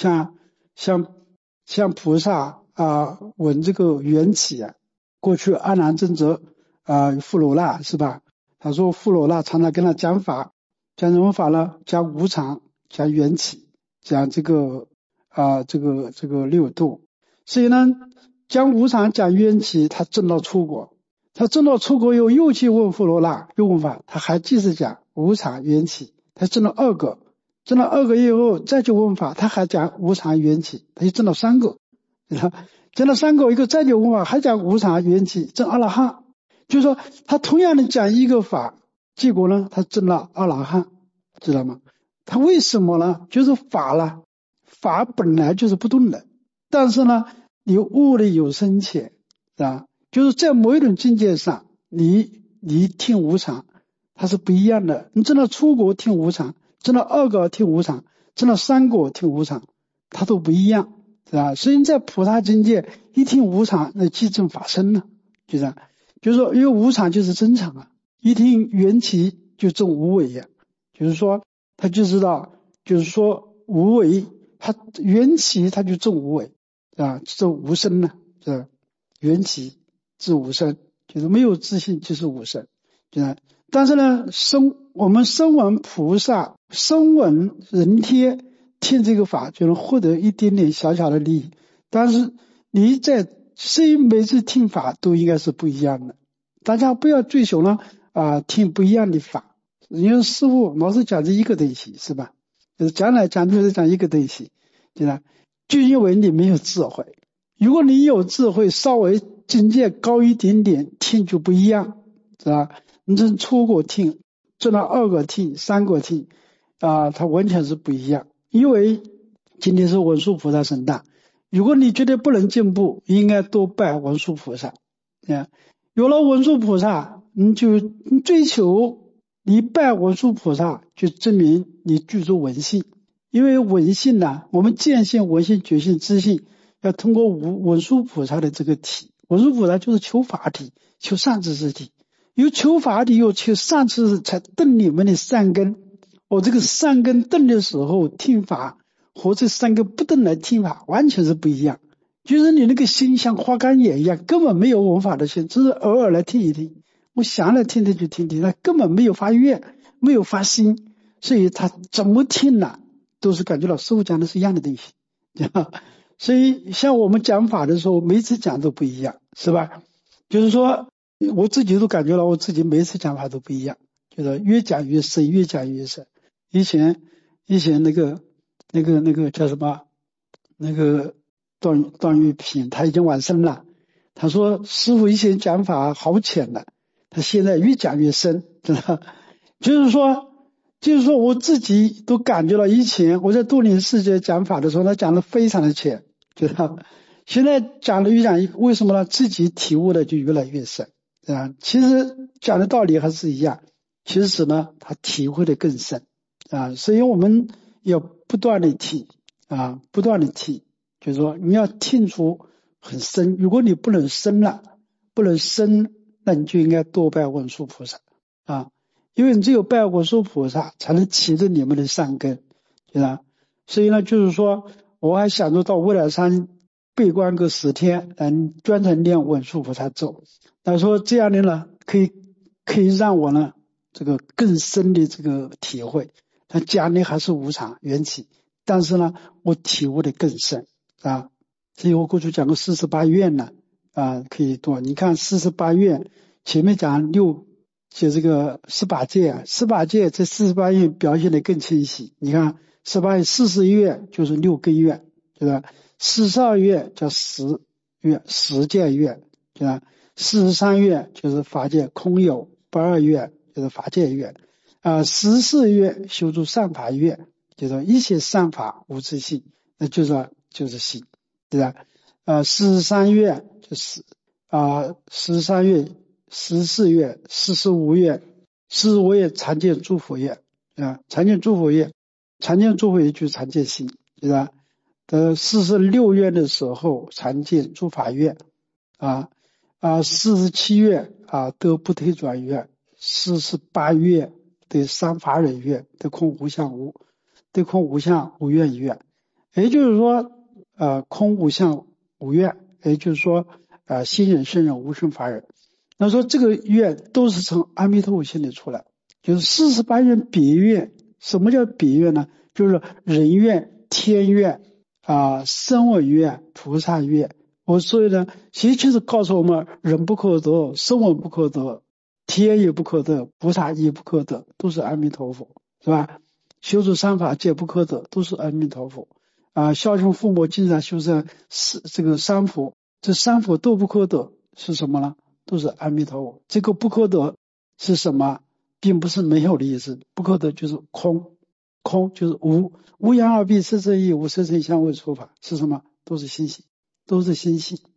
像菩萨闻这个缘起过去阿难尊者富罗那是吧？他说富罗那常常跟他讲法，讲什么法呢？讲无常，讲缘起，讲这个六度。所以呢，讲无常，讲缘起，他证到出国。他证到出国又去问富罗那，又问法，他还继续讲无常缘起，他证了二个以后再去问法，他还讲无常缘起，他就证了三个，证了三个以后再去问法，还讲无常缘起，证阿罗汉。就是说他同样的讲一个法，结果呢他证了阿罗汉，知道吗？他为什么呢？就是法本来就是不动的，但是呢你悟的有深浅就是在某一种境界上，你听无常，它是不一样的。你真的出国听无常，真的二个听无常，真的三个听无常，它都不一样，是吧？所以在菩萨境界一听无常，那即证法身了，就是说因为无常就是真常一听缘起就证无为就是说他就知道，就是说无为，他缘起他就证无为证无生呢，是吧？缘起自无生，就是没有自信就是无生，但是呢我们声闻菩萨声闻人天听这个法就能获得一点点小小的利益，但是你在每次听法都应该是不一样的，大家不要追求呢听不一样的法因为师父老是讲这一个东西，是吧？就是讲来讲去是讲一个东西，对吧？就因为你没有智慧。如果你有智慧，稍微境界高一点点，听就不一样，是吧？你从初果听做到二果听、三果听它完全是不一样。因为今天是文殊菩萨圣诞，如果你觉得不能进步，应该多拜文殊菩萨。有了文殊菩萨，你就追求你拜文殊菩萨，就证明你具足文性。因为文性呢，我们见性、闻性、觉性、知性，要通过文殊菩萨的这个体。文殊菩萨就是求法体，求善知识体，有求法体，有求善知识，才顿你们的善根。我这个善根顿的时候听法，和这善根不顿来听法，完全是不一样。就是你那个心像花干眼一样，根本没有闻法的心，只是偶尔来听一听。我想来听听就听听，他根本没有发愿，没有发心，所以他怎么听呢，都是感觉到师父讲的是一样的东西。所以像我们讲法的时候，每次讲都不一样，是吧？就是说我自己都感觉到我自己每次讲法都不一样，就是越讲越深，越讲越深。以前那个叫什么那个段玉平，他已经往生了。他说师父以前讲法好浅了，他现在越讲越深，知道？就是说我自己都感觉到，以前我在度林世界讲法的时候，他讲的非常的浅，知道？现在讲的越讲，为什么呢？自己体悟的就越来越深，其实讲的道理还是一样，其实呢他体会的更深所以我们要不断的听不断的听，就是说你要听出很深。如果你不能深，那你就应该多拜文殊菩萨因为你只有拜文殊菩萨才能提着你们的善根，对吧？所以呢，就是说我还想着到未来山闭关个10天，专程练文殊菩萨咒。他说这样的呢，可以让我呢这个更深的这个体会。他讲的还是无常缘起，但是呢，我体悟的更深所以我过去讲过48愿呢可以多。你看48愿前面讲就这个18戒，18戒这48愿表现的更清晰。你看18愿40愿就是6根愿，对吧？42愿叫10愿，10戒愿，对吧？43愿就是法界空有，82愿就是法界愿14愿修诸善法愿，就是一切善法无自性，那就是性，对吧？43愿就是13愿、14愿、45愿、45愿常见诸佛愿常见诸佛愿就是常见性，对吧？46愿的时候常见诸法愿47愿得不退转愿，48愿得三法忍愿，得空无相无愿一愿。也就是说空无相无愿，也就是说心忍圣忍无生法忍。那说这个愿都是从阿弥陀佛心里出来，就是48愿别愿。什么叫别愿呢？就是人愿、天愿声闻愿、菩萨愿。所以呢，其实就是告诉我们，人不可得，声闻不可得，天也不可得，菩萨也不可得，都是阿弥陀佛，是吧？修持三法皆不可得，都是阿弥陀佛孝顺父母，经常修持这个三佛，这三佛都不可得，是什么呢？都是阿弥陀佛。这个不可得是什么？并不是没有的意思，不可得就是空就是无阳二谛，色身亦无色身相为说法，是什么？都是心性，都是心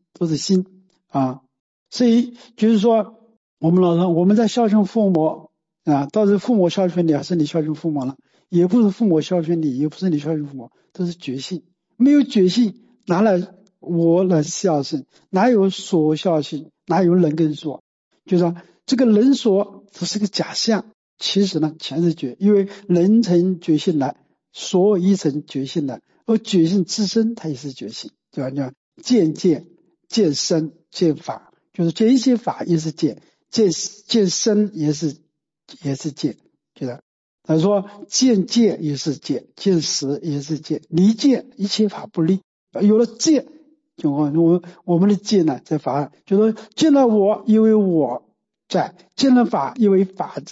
所以就是说我们老人我们在孝顺父母到底父母孝顺你还是你孝顺父母了？也不是父母孝顺你，也不是你孝顺父母，都是觉性。没有觉性，哪来我来孝顺？哪有所孝顺？哪有人跟说？就是说这个人说只是个假象，其实呢全是觉，因为人成觉性来，所一成觉性来，而觉性自身它也是觉性，对吧？叫见身见法，就是见一些法也是见身也是见，对吧？他说见戒也是见，见识也是见，离见一切法不离。有了见，就我们的见呢，在法就是见了我，因为我在；见了法，因为法在；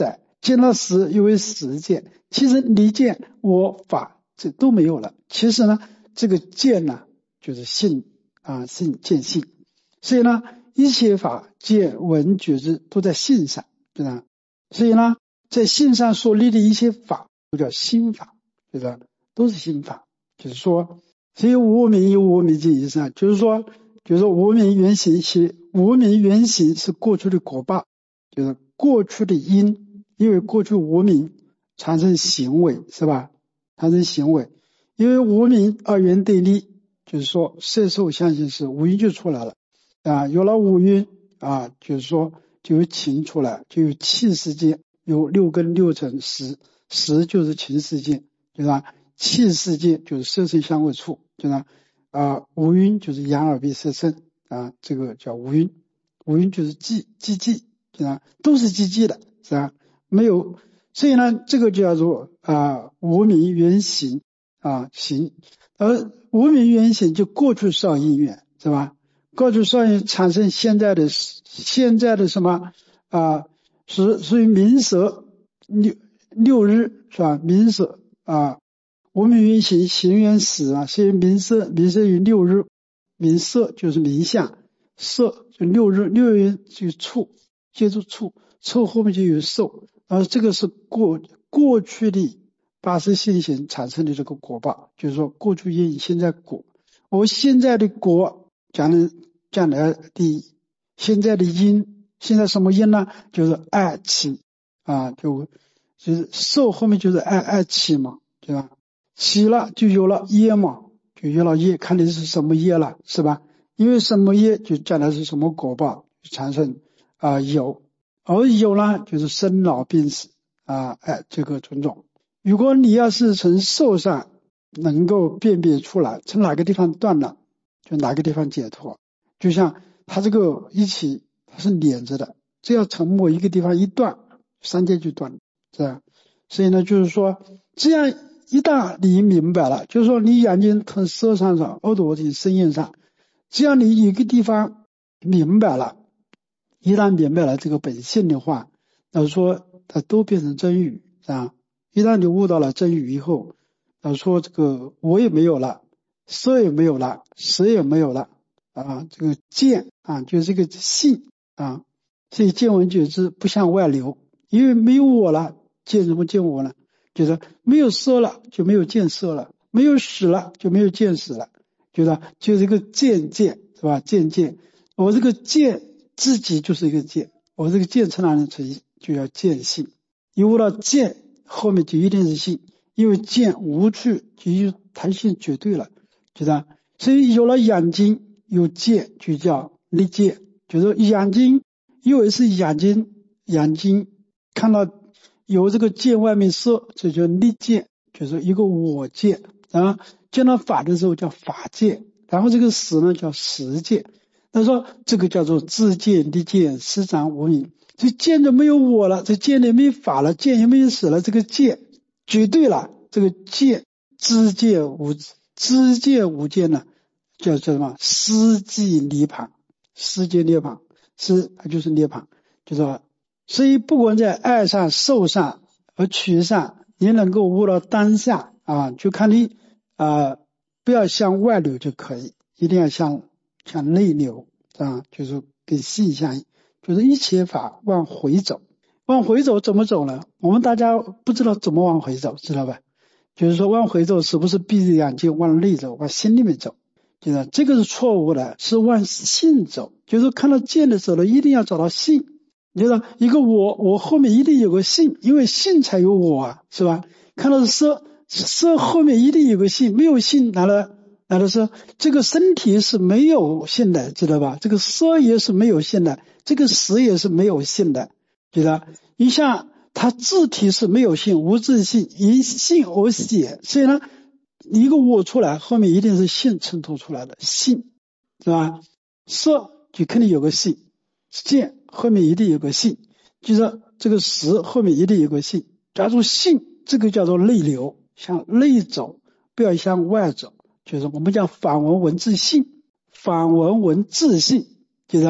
见了实又为实见。其实离见我法这都没有了。其实呢，这个见呢就是性性见性。所以呢，一切法见闻觉知都在性上，对吧？所以呢，在性上所立的一切法都叫心法，对吧？都是心法。就是说，所以无明有无明尽以上，就是说无明原形是过去的果报，就是过去的因，因为过去无明产生行为，是吧？产生行为，因为无明二元对立，就是说色受相行识，五蕴就出来了有了五蕴就是说就有情出来，就有气世界，有六根六尘识，识就是情世界，对吧？气世界就是色声香味触，对吧？五蕴就是眼耳鼻舌身这个叫五蕴，五蕴就是寂，对吧？都是寂的，是吧？没有，所以呢，这个叫做无明原形形，而无明原形就过去少因缘，是吧？过去少因产生现在的什么属于名色六日，是吧？名色无明原形，行缘识所以名色于六日，名色就是名相，色就六日，六日就触，接触触后面就有受，这个是过去的八识现行产生的这个果报，就是说过去因现在果，我现在的果将来的现在的因，现在什么因呢？就是爱起就是受后面就是爱起嘛，对吧？起了就有了业嘛，就有了业，看你是什么业了，是吧？因为什么业就将来是什么果报，产生有，而有呢就是生老病死这个种种。如果你要是从受上能够辨别出来，从哪个地方断了，就哪个地方解脱。就像它这个一起它是连着的，只要从某一个地方一断，三界就断了，是吧？所以呢，就是说这样一旦你明白了，就是说你眼睛从色上耳朵从声音上，只要你一个地方明白了，一旦明白了这个本性的话，说它都变成真语，是吧？一旦你悟到了真语以后，说这个我也没有了，色也没有了，识也没有了这个见就是这个性所以见闻觉知不向外流，因为没有我了，见什么见我了？就是没有色了就没有见色了，没有识了就没有见识了，就这个见是吧？见我这个见自己就是一个见，我这个见从哪里出现？就要见性，一悟到见后面就一定是性，因为见无去就弹性绝对了，知道？所以有了眼睛有见就叫立见，就是眼睛因为是眼睛看到有这个见外面色，这叫立见，就是一个我见见到法的时候叫法见，然后这个识呢叫识见。他说这个叫做自见立见实长无明，这见就没有我了，这见也没有法了，见也没有识了，这个见绝对了，这个见知见无见呢叫什么？思即涅槃，思即涅槃，它就是涅槃，就说所以不管在爱上受上和取上，你能够悟到当下就看你不要向外流就可以，一定要向内流就是跟性相应，就是一切法往回走。往回走怎么走呢？我们大家不知道怎么往回走，知道吧？就是说往回走是不是闭着眼睛往内走，往心里面走？就是这个是错误的，是往性走。就是看到见的时候呢，一定要找到性。就是一个我后面一定有个性，因为性才有我是吧？看到色后面一定有个性，没有性来了是这个身体是没有性的，知道吧？这个色也是没有性的，这个识也是没有性的，知道？你像它自体是没有性，无自性，因性而显，所以呢一个我出来后面一定是性衬托出来的，性是吧？色就肯定有个性，见后面一定有个性，就是这个识后面一定有个性。假如性这个叫做内流，向内走，不要向外走，就是我们讲反闻文自性，反闻文自性，就是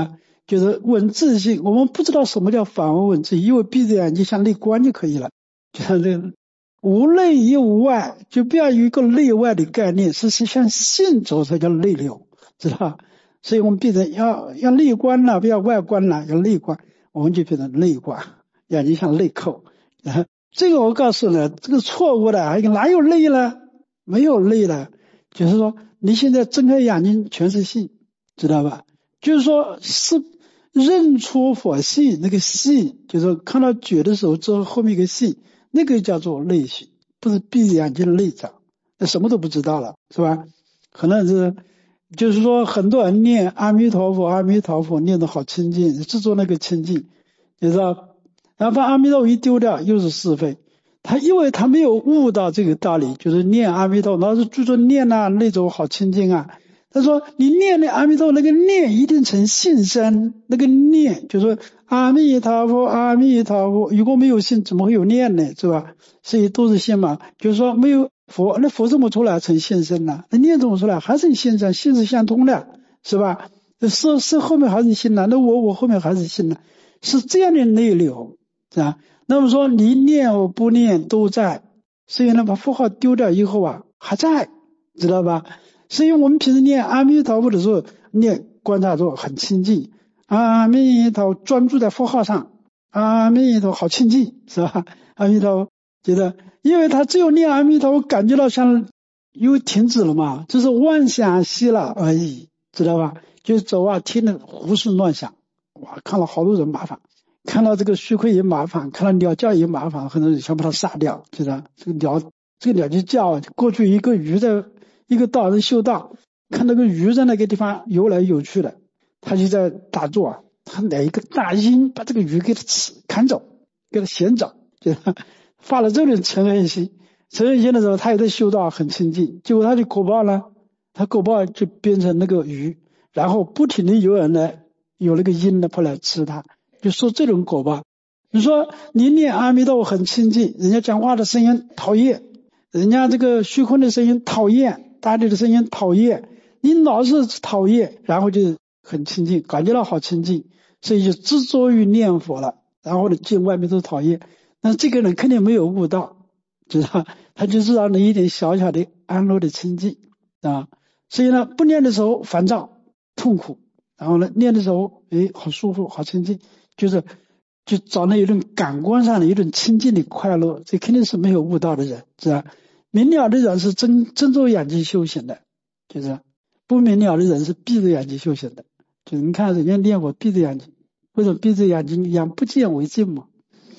就是文字性，我们不知道什么叫反问文字，因为闭着眼睛像内观就可以了，就像这个无内也无外，就不要有一个内外的概念，是向性走才叫内流，知道吧？所以我们闭着要内观了，不要外观了，要内观，我们就变成内观，眼睛像内扣。这个我告诉你，这个错误的，哪有内了？没有内了，就是说你现在睁开眼睛全是性，知道吧？就是说是认出佛性，那个性就是说看到觉的时候之后后面一个性，那个叫做内性，不是闭着眼睛的内障，那什么都不知道了，是吧？可能是就是说很多人念阿弥陀佛阿弥陀佛念得好清净，制作那个清净，你知道，然后把阿弥陀佛一丢掉又是是非，他因为他没有悟到这个道理，就是念阿弥陀佛老是注重念啊那种好清净啊，他说你念那阿弥陀佛那个念一定成信身，那个念就是说阿弥陀佛阿弥陀佛，如果没有信怎么会有念呢，是吧？所以都是信嘛，就是说没有佛，那佛怎么出来成现身呢？那念怎么出来还是现身，性是相通的，是吧？是后面还是信呢？那我后面还是信呢？是这样的内流，是吧？那么说你念我不念都在，所以呢把符号丢掉以后啊还在，知道吧？所以我们平时念阿弥陀佛的时候，念观察着很清净，阿弥陀专注在符号上，阿弥陀好清净，是吧？阿弥陀觉得，因为他只有念阿弥陀佛感觉到像因为停止了嘛，就是妄想息了而已，知道吧？就走啊听了胡思乱想，哇，看了好多人麻烦，看到这个虚空也麻烦，看到鸟叫也麻烦，很多人想把它杀掉，知道这个鸟就叫，过去一个鱼在一个道人修道，看那个鱼在那个地方游来游去的，他就在打坐，他来一个大鹰把这个鱼给他砍走，给他衔走，就发了这种嗔恨心。嗔恨心的时候他也在修道很清净，结果他就果报了，他果报就变成那个鱼，然后不停的有人来有那个鹰呢跑来吃他，就说这种果报。你说你念阿弥陀佛很清净，人家讲话的声音讨厌，人家这个虚空的声音讨厌，大地的声音讨厌，你老是讨厌，然后就很清净，感觉到好清净，所以就执着于念佛了，然后呢见外面都讨厌，那这个人肯定没有悟道，知道他就知道那一点小小的安乐的清净啊。所以呢不念的时候烦躁痛苦，然后呢念的时候好舒服好清净，就找那一种感官上的一种清净的快乐，这肯定是没有悟道的人，是吧？明了的人是睁着眼睛修行的，就是不明了的人是闭着眼睛修行的，就是你看人家念佛闭着眼睛，为什么闭着眼睛眼不见为净嘛？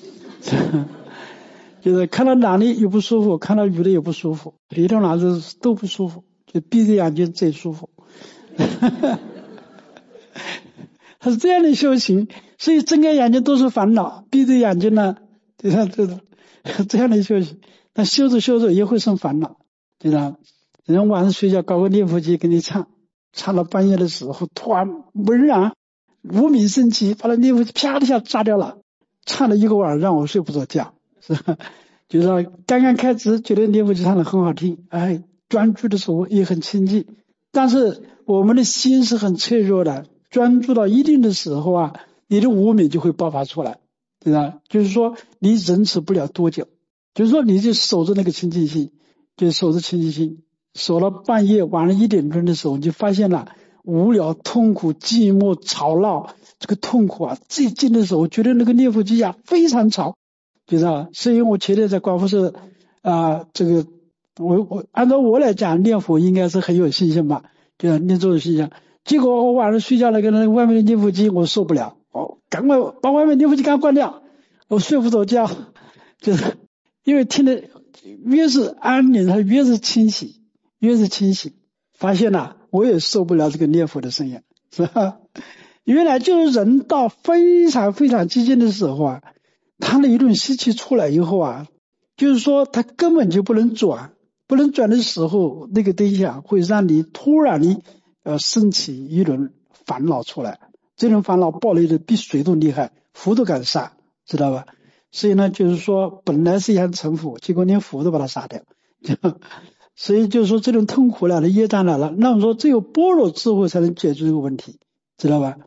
就是看到哪里又不舒服，看到鱼的也不舒服，离到哪里都不舒服，就闭着眼睛最舒服。他是这样的修行，所以睁开眼睛都是烦恼，闭着眼睛呢，就像这样的修行，但修着修着也会生烦恼，对吧？人晚上睡觉搞个念佛机给你唱到半夜的时候，突然猛然无名升起，把那念佛机啪的一下炸掉了，唱了一个晚上让我睡不着觉，是吧？就是说刚刚开始觉得念佛机唱得很好听，专注的时候也很清净，但是我们的心是很脆弱的，专注到一定的时候啊，你的无明就会爆发出来，对吧？就是说你忍持不了多久，就是说你就守着那个清净心，就守着清净心，守到半夜晚上1点钟的时候，你就发现了无聊痛苦寂寞吵闹，这个痛苦啊最近的时候觉得那个念佛机啊非常吵，知道吧？所以我前天在广佛寺这个我按照我来讲念佛应该是很有信心吧，就念咒的信心，结果我晚上睡觉那个外面的念佛机我受不了，赶快把外面念佛机赶快关掉，我睡不着觉，就是因为听得越是安宁它越是清晰，发现了我也受不了这个念佛的声音，是吧？原来就是人到非常非常激进的时候啊，他的一顿吸气出来以后啊，就是说他根本就不能转的时候，那个东西啊会让你突然的升起一轮烦恼出来，这种烦恼暴雷的比水都厉害，佛都敢杀，知道吧？所以呢就是说本来是想成佛，结果连佛都把他杀掉，所以就是说这种痛苦来了业障来了，那么说只有般若智慧才能解决这个问题，知道吧？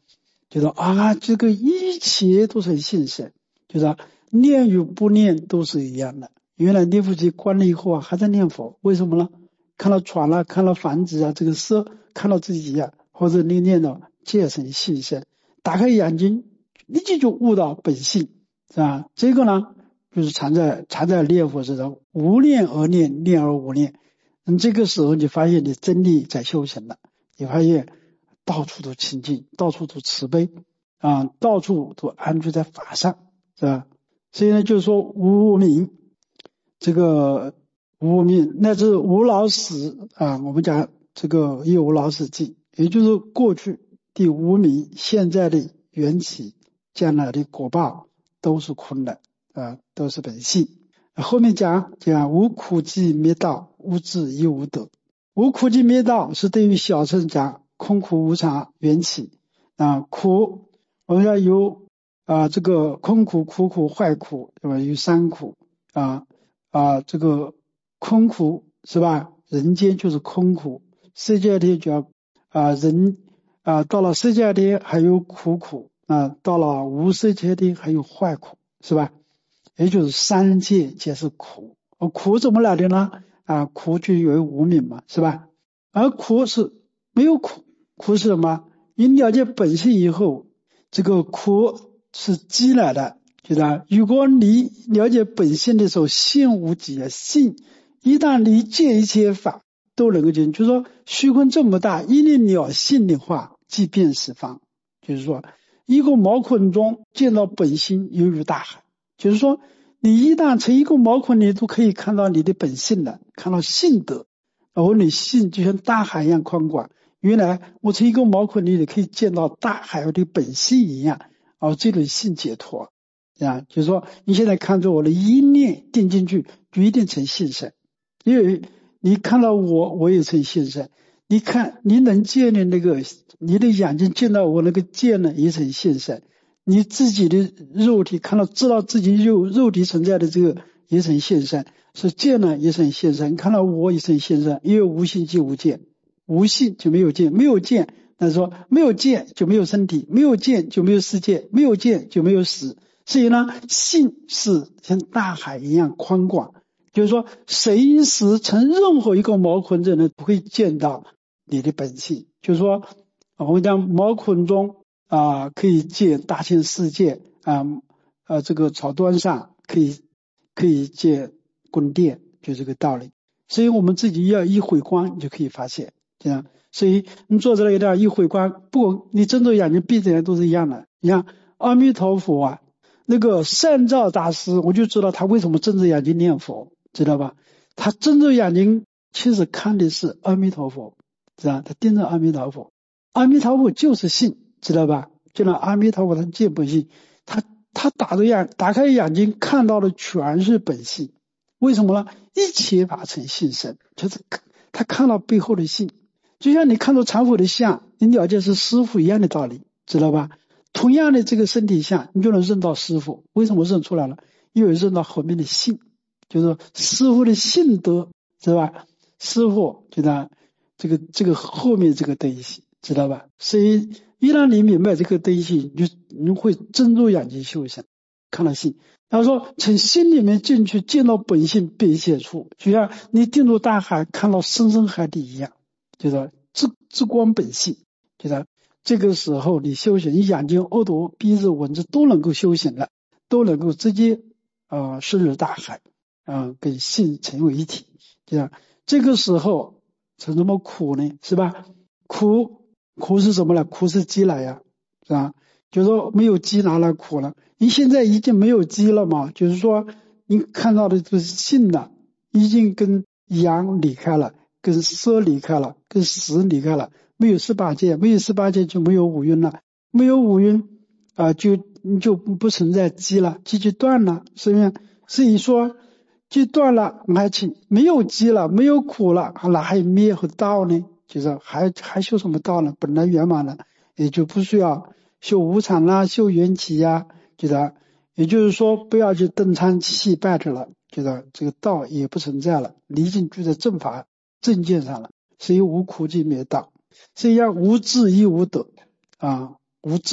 就说啊，这个一切都是现实，就说念与不念都是一样的。原来念佛机关了以后啊，还在念佛，为什么呢？看到船了，看到房子啊，这个色，看到自己啊，或者你念到戒成性身，打开眼睛立即就悟到本性，是吧？这个呢，就是常在念佛之中，无念而念，念而无念。这个时候你发现你真理在修行了，你发现到处都清净，到处都慈悲啊，到处都安住在法上，是吧？所以呢，就是说无明，这个无明乃至无老死啊，我们讲这个亦无老死记，也就是过去的无明，现在的缘起，将来的果报都是空的啊，都是本性。后面讲无苦集灭道，无智亦无得。无苦集灭道是对于小乘讲空苦无常缘起啊，苦我们要有这个空苦、苦苦、坏苦，对吧？有三苦这个空苦是吧？人间就是空苦，世界天就要人到了世界天还有苦苦到了无世界天还有坏苦，是吧？也就是三界皆是苦，苦怎么来的呢？苦就有为无明嘛，是吧？而苦是没有苦，苦是什么？你了解本性以后，这个苦是积来的，就是如果你了解本性的时候，性无极，性一旦你见一切法都能够见，就是说虚空这么大，一念了性的话，即遍十方，就是说一个毛孔中见到本性犹如大海。就是说你一旦从一个毛孔里都可以看到你的本性了，看到性德，然后你性就像大海一样宽广，原来我从一个毛孔里可以见到大海的本性一样，这种性解脱就是说你现在看着我的一念定进去就一定成性身，因为你看到我也成性身，你看你能见的那个你的眼睛见到我那个见呢也成性身，你自己的肉体看到知道自己肉体存在的这个也成现身，是见呢也成现身，看到我也成现身，因为无性即无见，无性就没有见，没有见那说没有见就没有身体，没有见就没有世界，没有见就没有死。所以呢，性是像大海一样宽广，就是说随时从任何一个毛孔中呢不会见到你的本性，就是说我们讲毛孔中可以见大千世界这个草端上可以见宫殿，就这个道理。所以我们自己要一回光，你就可以发现这样。所以你坐在那里一回光，不管你睁着眼睛闭着眼都是一样的。你看阿弥陀佛那个善照大师，我就知道他为什么睁着眼睛念佛，知道吧？他睁着眼睛其实看的是阿弥陀佛，知道？他盯着阿弥陀佛，阿弥陀佛就是性，知道吧？就让阿弥陀佛他见本性，他打开眼睛看到的全是本性。为什么呢？一切法成性身，就是他看到背后的性，就像你看到禅佛的像，你了解是师父一样的道理，知道吧？同样的这个身体像，你就能认到师父。为什么认出来了？因为认到后面的性，就是师父的性德，知道吧？师父就他这个后面这个东西，知道吧？所以一旦你明白这个东西，你会睁着眼睛修行，看到性。他说从心里面进去，见到本性变现处，就像你进入大海看到深深海底一样，就是智光本性，就是这个时候你修行，你眼睛、耳朵、鼻子、闻子都能够修行了，都能够直接深入大海跟性成为一体。这个时候成什么苦呢？是吧？苦是什么呢？苦是积来呀，是吧？就是说没有积哪来苦了？你现在已经没有积了嘛？就是说你看到的这是性了，已经跟阳离开了，跟色离开了，跟识离开了。没有18界，没有18界就没有五蕴了，没有五蕴就不存在积了，积就断了，是不是？所以说积断了，没有积了，没有苦了，哪还有灭和道呢？就是还修什么道呢？本来圆满了，也就不需要修无常啦，修缘起呀，也就是说不要去登参戏拜去了，这个道也不存在了，你已经住在正法正见上了，所以无苦即灭道。所以要无智亦无得无智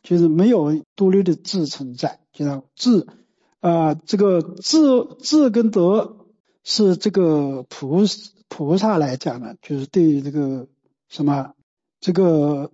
就是没有独立的智存在，就是智这个智跟德是这个菩萨来讲呢，就是对于这个什么这个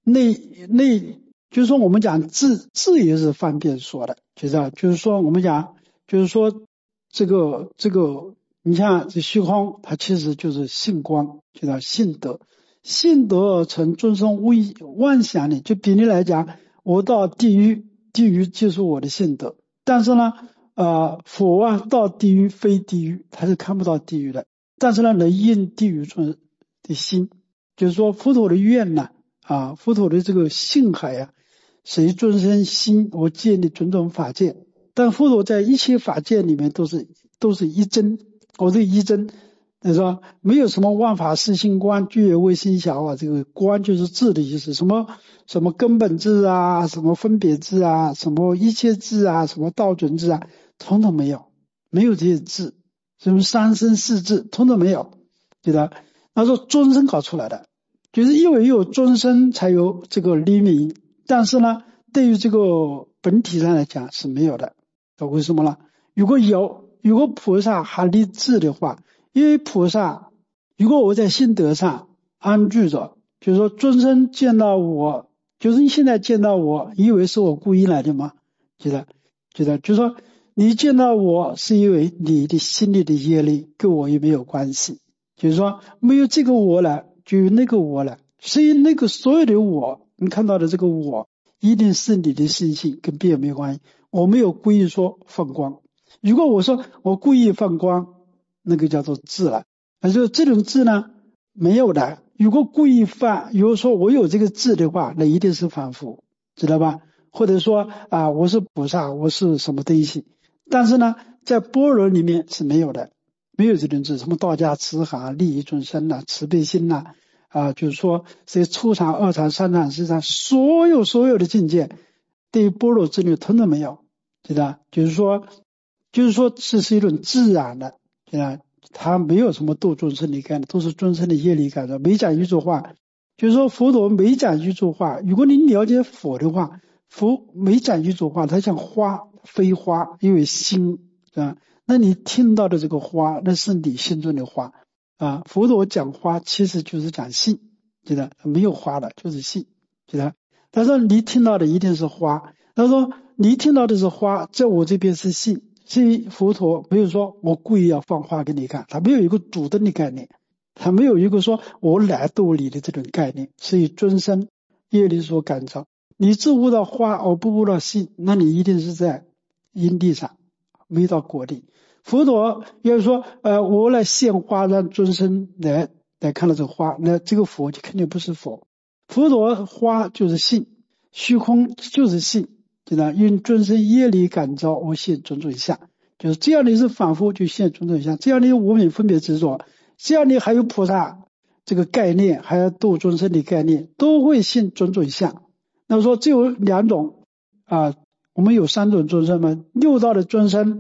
就是说我们讲智也是方便说的，就是说我们讲就是说这个你像这虚空，它其实就是性光，就叫性德。性德而成众生无以妄想的，就比例来讲，我到地狱就是我的性德。但是呢，佛到地狱非地狱，他是看不到地狱的。但是呢，能应地狱中的心，就是说佛陀的愿呢，佛陀的这个性海呀，随众生心而建立种种法界。但佛陀在一切法界里面都是一真，这个一真。就是说没有什么万法实性观，具有为心小这个观就是智的意思，什么根本智什么分别智什么一切智什么道准智统统没有这些智，什么三身四智统统没有，对的。他说众生搞出来的，就是因为有众生才有这个黎明，但是呢，对于这个本体上来讲是没有的。为什么呢？如果菩萨还立智的话，因为菩萨，如果我在性德上安居着，就是说众生见到我，就是你现在见到我，以为是我故意来的吗？就是说你见到我是因为你的心里的业力跟我也没有关系，就是说没有这个我了，就有那个我了。所以那个所有的我，你看到的这个我，一定是你的心性，跟别人没有关系。我没有故意说放光，如果我说我故意放光，那个叫做智了。而且这种智呢没有的，如果故意放，如果说我有这个智的话，那一定是凡夫，知道吧？或者说我是菩萨，我是什么东西，但是呢在般若里面是没有的，没有这种智，什么道家慈航利益众生慈悲心就是说这初禅二禅三禅四禅所有的境界对于般若之力统统没有，知道？就是说这是一种自然的，它没有什么度众生的概念，都是众生的业力感召。没讲宇宙化，就是说佛陀没讲宇宙化。如果你了解佛的话，佛没讲宇宙化，它像花非花，因为心那你听到的这个花，那是你心中的花佛陀讲花其实就是讲性，觉得没有花的，就是性，觉得。他说你听到的一定是花，他说你听到的是花，在我这边是性。所以佛陀没有说我故意要放花给你看，他没有一个主动的概念，他没有一个说我来度你的这种概念。所以尊生业力所感召，你只悟到花而不悟到性，那你一定是在因地上，没到果地。佛陀要说我来献花让尊生来看到这个花，那这个佛就肯定不是佛。佛陀花就是性，虚空就是性，对吧？因尊生业力感召而现种种相，就是这样的是反复就现种种相，这样的无明分别执着，这样的还有菩萨这个概念，还有度众生的概念，都会现种种相。那么说只有两种我们有三种众生嘛，六道的众生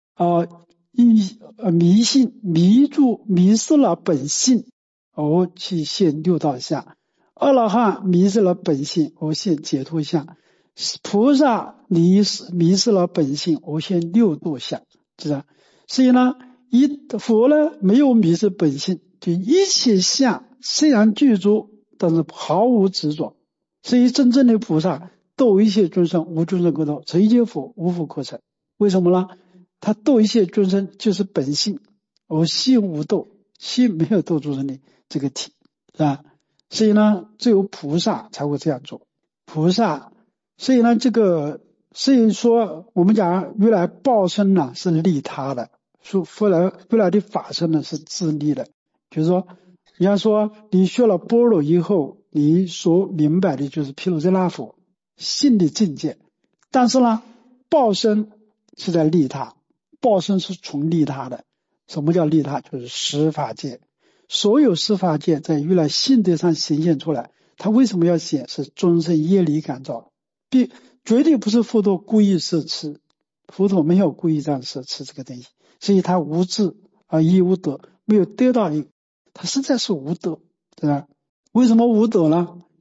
迷信迷失了本性而去现六道相，阿罗汉迷失了本性而现解脱相，菩萨迷失了本性而现六度相，知道？所以呢，佛呢没有迷失本性，就一切相虽然具足，但是毫无执着。所以真正的菩萨度一切众生，无众生可度，成就佛无佛可成。为什么呢？他度一切众生就是本性，而性无度，性没有度众生的这个体，是吧？所以呢，只有菩萨才会这样做。菩萨，所以呢，所以说我们讲原来报身呢是利他的，说原来的法身呢是自利的，就是说，你要说你学了般若以后，你所明白的就是毗卢遮那佛性的境界，但是呢，报身是在利他，报身是从利他的。什么叫利他？就是十法界，所有十法界在原来性德上显现出来，它为什么要显？是众生业力感召，绝对不是佛陀故意摄持，佛陀没有故意这样摄持这个东西，所以他无智亦无德，没有得到他实在是无德，对吧？为什么无德呢？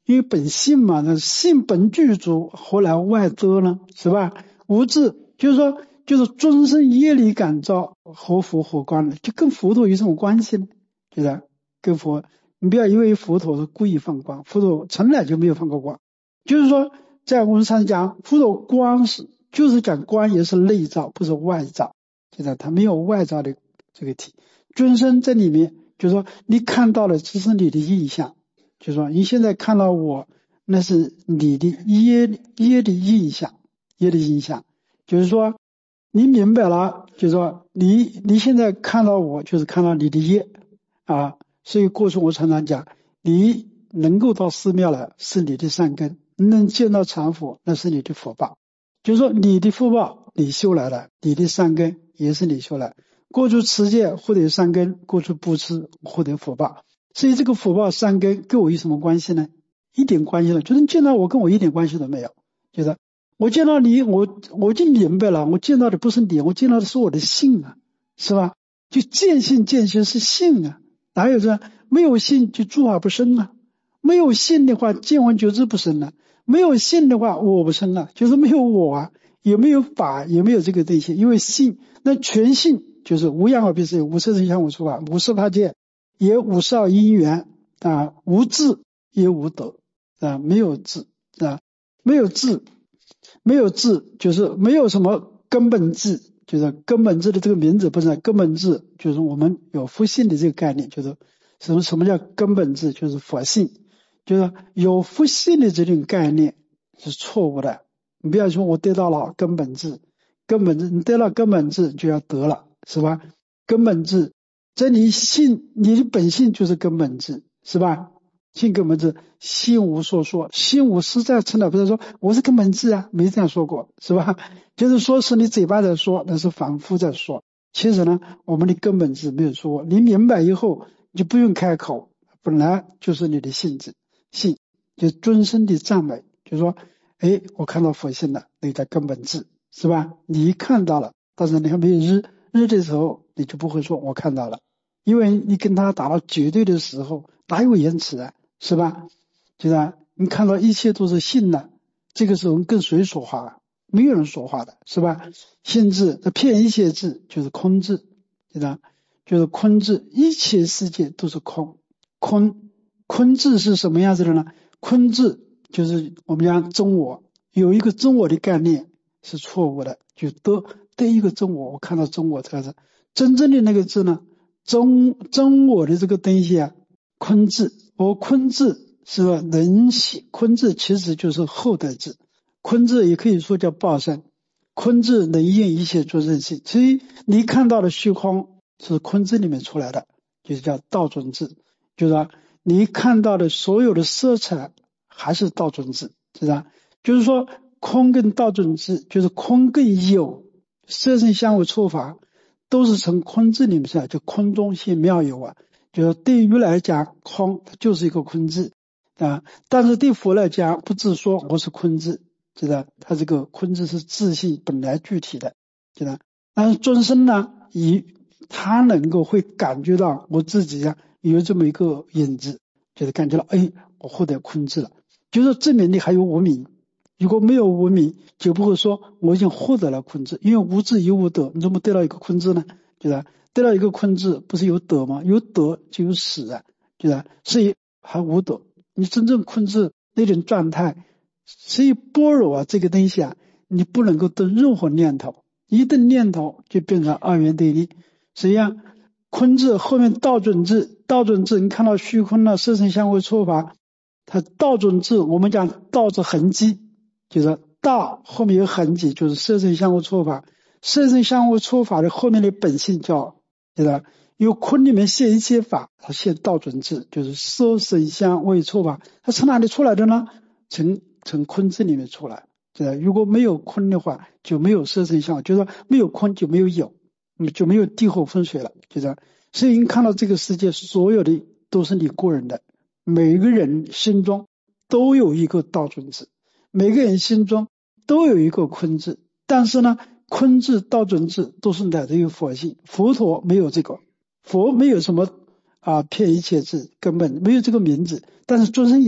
因为本性嘛，那性本具足，何来外得呢？是吧？无智就是说，就是尊生业力感召，何佛何光呢？就跟佛陀有什么关系呢？就是跟佛，你不要以为佛陀是故意放光，佛陀从来就没有放过光。就是说，在我们上讲，佛陀光就是讲光也是内照，不是外照，就是他没有外照的这个体。尊生这里面，就是说你看到的只是你的印象。就是说你现在看到我，那是你的业的印象，就是说你明白了，就是说你现在看到我，就是看到你的业啊。所以过去我常常讲，你能够到寺庙来是你的善根，能见到禅佛那是你的福报。就是说你的福报你修来了，你的善根也是你修来，过去持戒获得善根，过去布施获得福报。所以这个福报善根跟我有什么关系呢？一点关系了，就是你见到我跟我一点关系都没有。就是我见到你，我就明白了，我见到的不是你，我见到的是我的性啊，是吧？就见性见性是性啊，哪有这没有性就诸法不生啊？没有性的话，见闻觉知不生啊；没有性的话，我不生啊，就是没有我啊，也没有法，也没有这个东西。因为性，那全性就是无阳而必是有，无色声香味触法，无色法界。也无少因缘啊，无智也无德啊，没有智啊，没有智就是没有什么根本智，就是根本智的这个名字不是根本智，就是我们有佛性的这个概念，就是什么叫根本智，就是佛性，就是有佛性的这种概念是错误的。你不要说我得到了根本智，你得到根本智就要得了，是吧？根本智。这你性，你的本性就是根本智，是吧？性根本智，心无所说，心无实在成了，不是说我是根本智啊，没这样说过，是吧？就是说是你嘴巴在说，那是反复在说。其实呢，我们的根本智没有说过，你明白以后，你就不用开口，本来就是你的性质，性就尊生的赞美，就是说，哎，我看到佛性了，那叫根本智，是吧？你看到了，但是你还没有日的时候，你就不会说我看到了，因为你跟他达到绝对的时候，哪有延迟啊，是吧？就是你看到一切都是性了，这个时候跟谁说话？没有人说话的，是吧？性智，骗一切智就是空智，就是空智，一切世界都是空。空智是什么样子的呢？空智就是我们讲真我，有一个真我的概念是错误的，就得一个真我，我看到真我这个字，真正的那个字呢，真我的这个东西啊，坤字，坤字是吧？能写坤字其实就是后代字，坤字也可以说叫报身，坤字能应一切诸任性，所以你看到的虚空是坤字里面出来的，就是叫道准字，就是说你看到的所有的色彩还是道准字，是吧？就是说空跟道准字，就是空跟有色声香味触法都是从空字里面出来，就空中现妙有啊。就是对于来讲，空它就是一个空字啊，但是对佛来讲，不自说我是空字，知道？它这个空字是自性本来具体的，知道？但是尊生呢，他能够会感觉到我自己啊有这么一个影子，就是感觉到哎，我获得空字了，就是证明你还有无明。如果没有无明，就不会说我已经获得了空字，因为无智有无得，你怎么得到一个空字呢？就是得到一个空字，不是有得吗？有得就有死啊，就是所以还无得。你真正空字那种状态，所以般若啊这个东西啊，你不能够得任何念头，一动念头就变成二元对立。实际上，空字后面道准字，你看到虚空了，色声香味触法，它道准字，我们讲道之痕迹。就是道后面有痕迹，就是色声香味触法，色声香味触法的后面的本性叫，就是由空里面现一切法，它现道准字，就是色声香味触法，它从哪里出来的呢？从空字里面出来。就是如果没有空的话，就没有色声香味，就是说没有空就没有就没有地火风水了。就是所以你看到这个世界所有的都是你个人的，每一个人心中都有一个道准字。每个人心中都有一个坤字，但是呢，坤字、道准字都是来自于佛性，佛陀没有这个，佛没有什么骗一切字，根本没有这个名字，但是尊生有，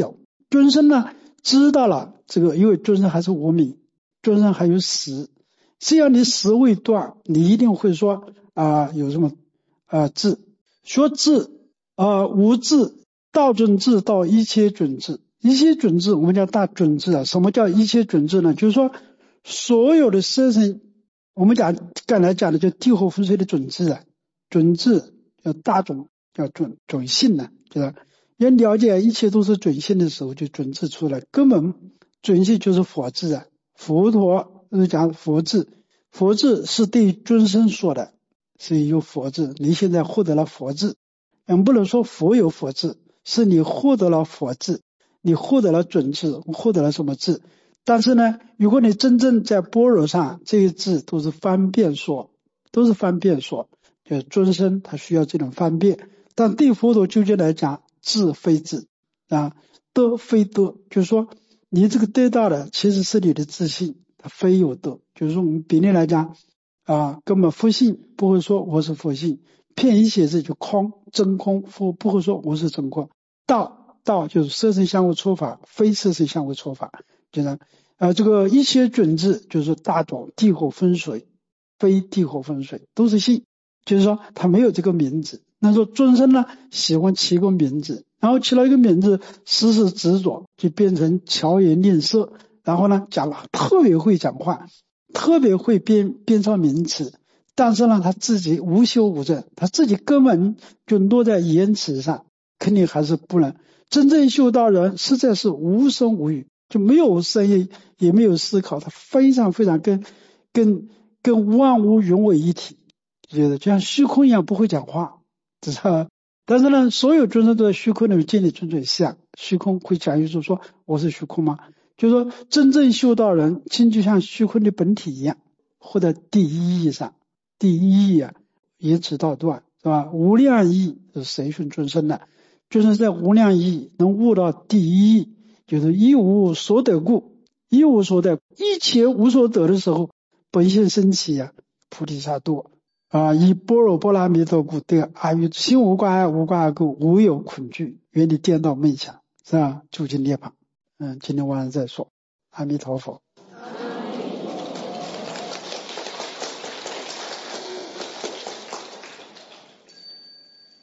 尊生呢知道了这个，因为尊生还是无明，尊生还有识，只要你识未断，你一定会说有什么智，说智无智，道准智到一切准智。一切准智我们叫大准智什么叫一切准智呢？就是说所有的色身，我们刚才讲的就地火风水的准智准智叫大准，叫准性就是要了解一切都是准性的时候，就准智出来。根本准性就是佛智佛陀讲佛智，佛智是对尊生说的，所以有佛智。你现在获得了佛智，不能说佛有佛智，是你获得了佛智，你获得了准智，获得了什么智？但是呢，如果你真正在般若上，这些智都是方便说，就是尊生他需要这种方便。但对佛陀究竟来讲，智非智德非德，就是说你这个得到的其实是你的自信，它非有德。就是说我们比例来讲根本佛性不会说我是佛性，片一写字就空，真空，佛不会说我是真空。道就是色身相互错法，非色身相互错法，就是这个一切准智就是大种地火风水，非地火风水都是性，就是说他没有这个名字。那说尊生呢喜欢起个名字，然后起了一个名字时时执着，就变成巧言令色，然后呢讲了特别会讲话，特别会编造名词，但是呢他自己无修无证，他自己根本就落在言辞上，肯定还是不能。真正修道人实在是无声无语，就没有声音也没有思考，他非常非常跟万物融为一体，觉得就像虚空一样，不会讲话，但是呢所有尊生都在虚空里面建立纯粹相，虚空会讲一说我是虚空吗？就是说真正修道人心就像虚空的本体一样，或者第一义上，第一义言辞道断，是吧？无量义是谁训尊生的？就是在无量义能悟到第一义，就是一无所得故，一无所得，一切无所得的时候，本性升起菩提萨埵以般若波罗蜜多故得阿耨，心无挂碍，无挂碍故，无有恐惧，远离颠倒梦想，是吧？究竟涅槃。今天晚上再说。阿弥陀佛。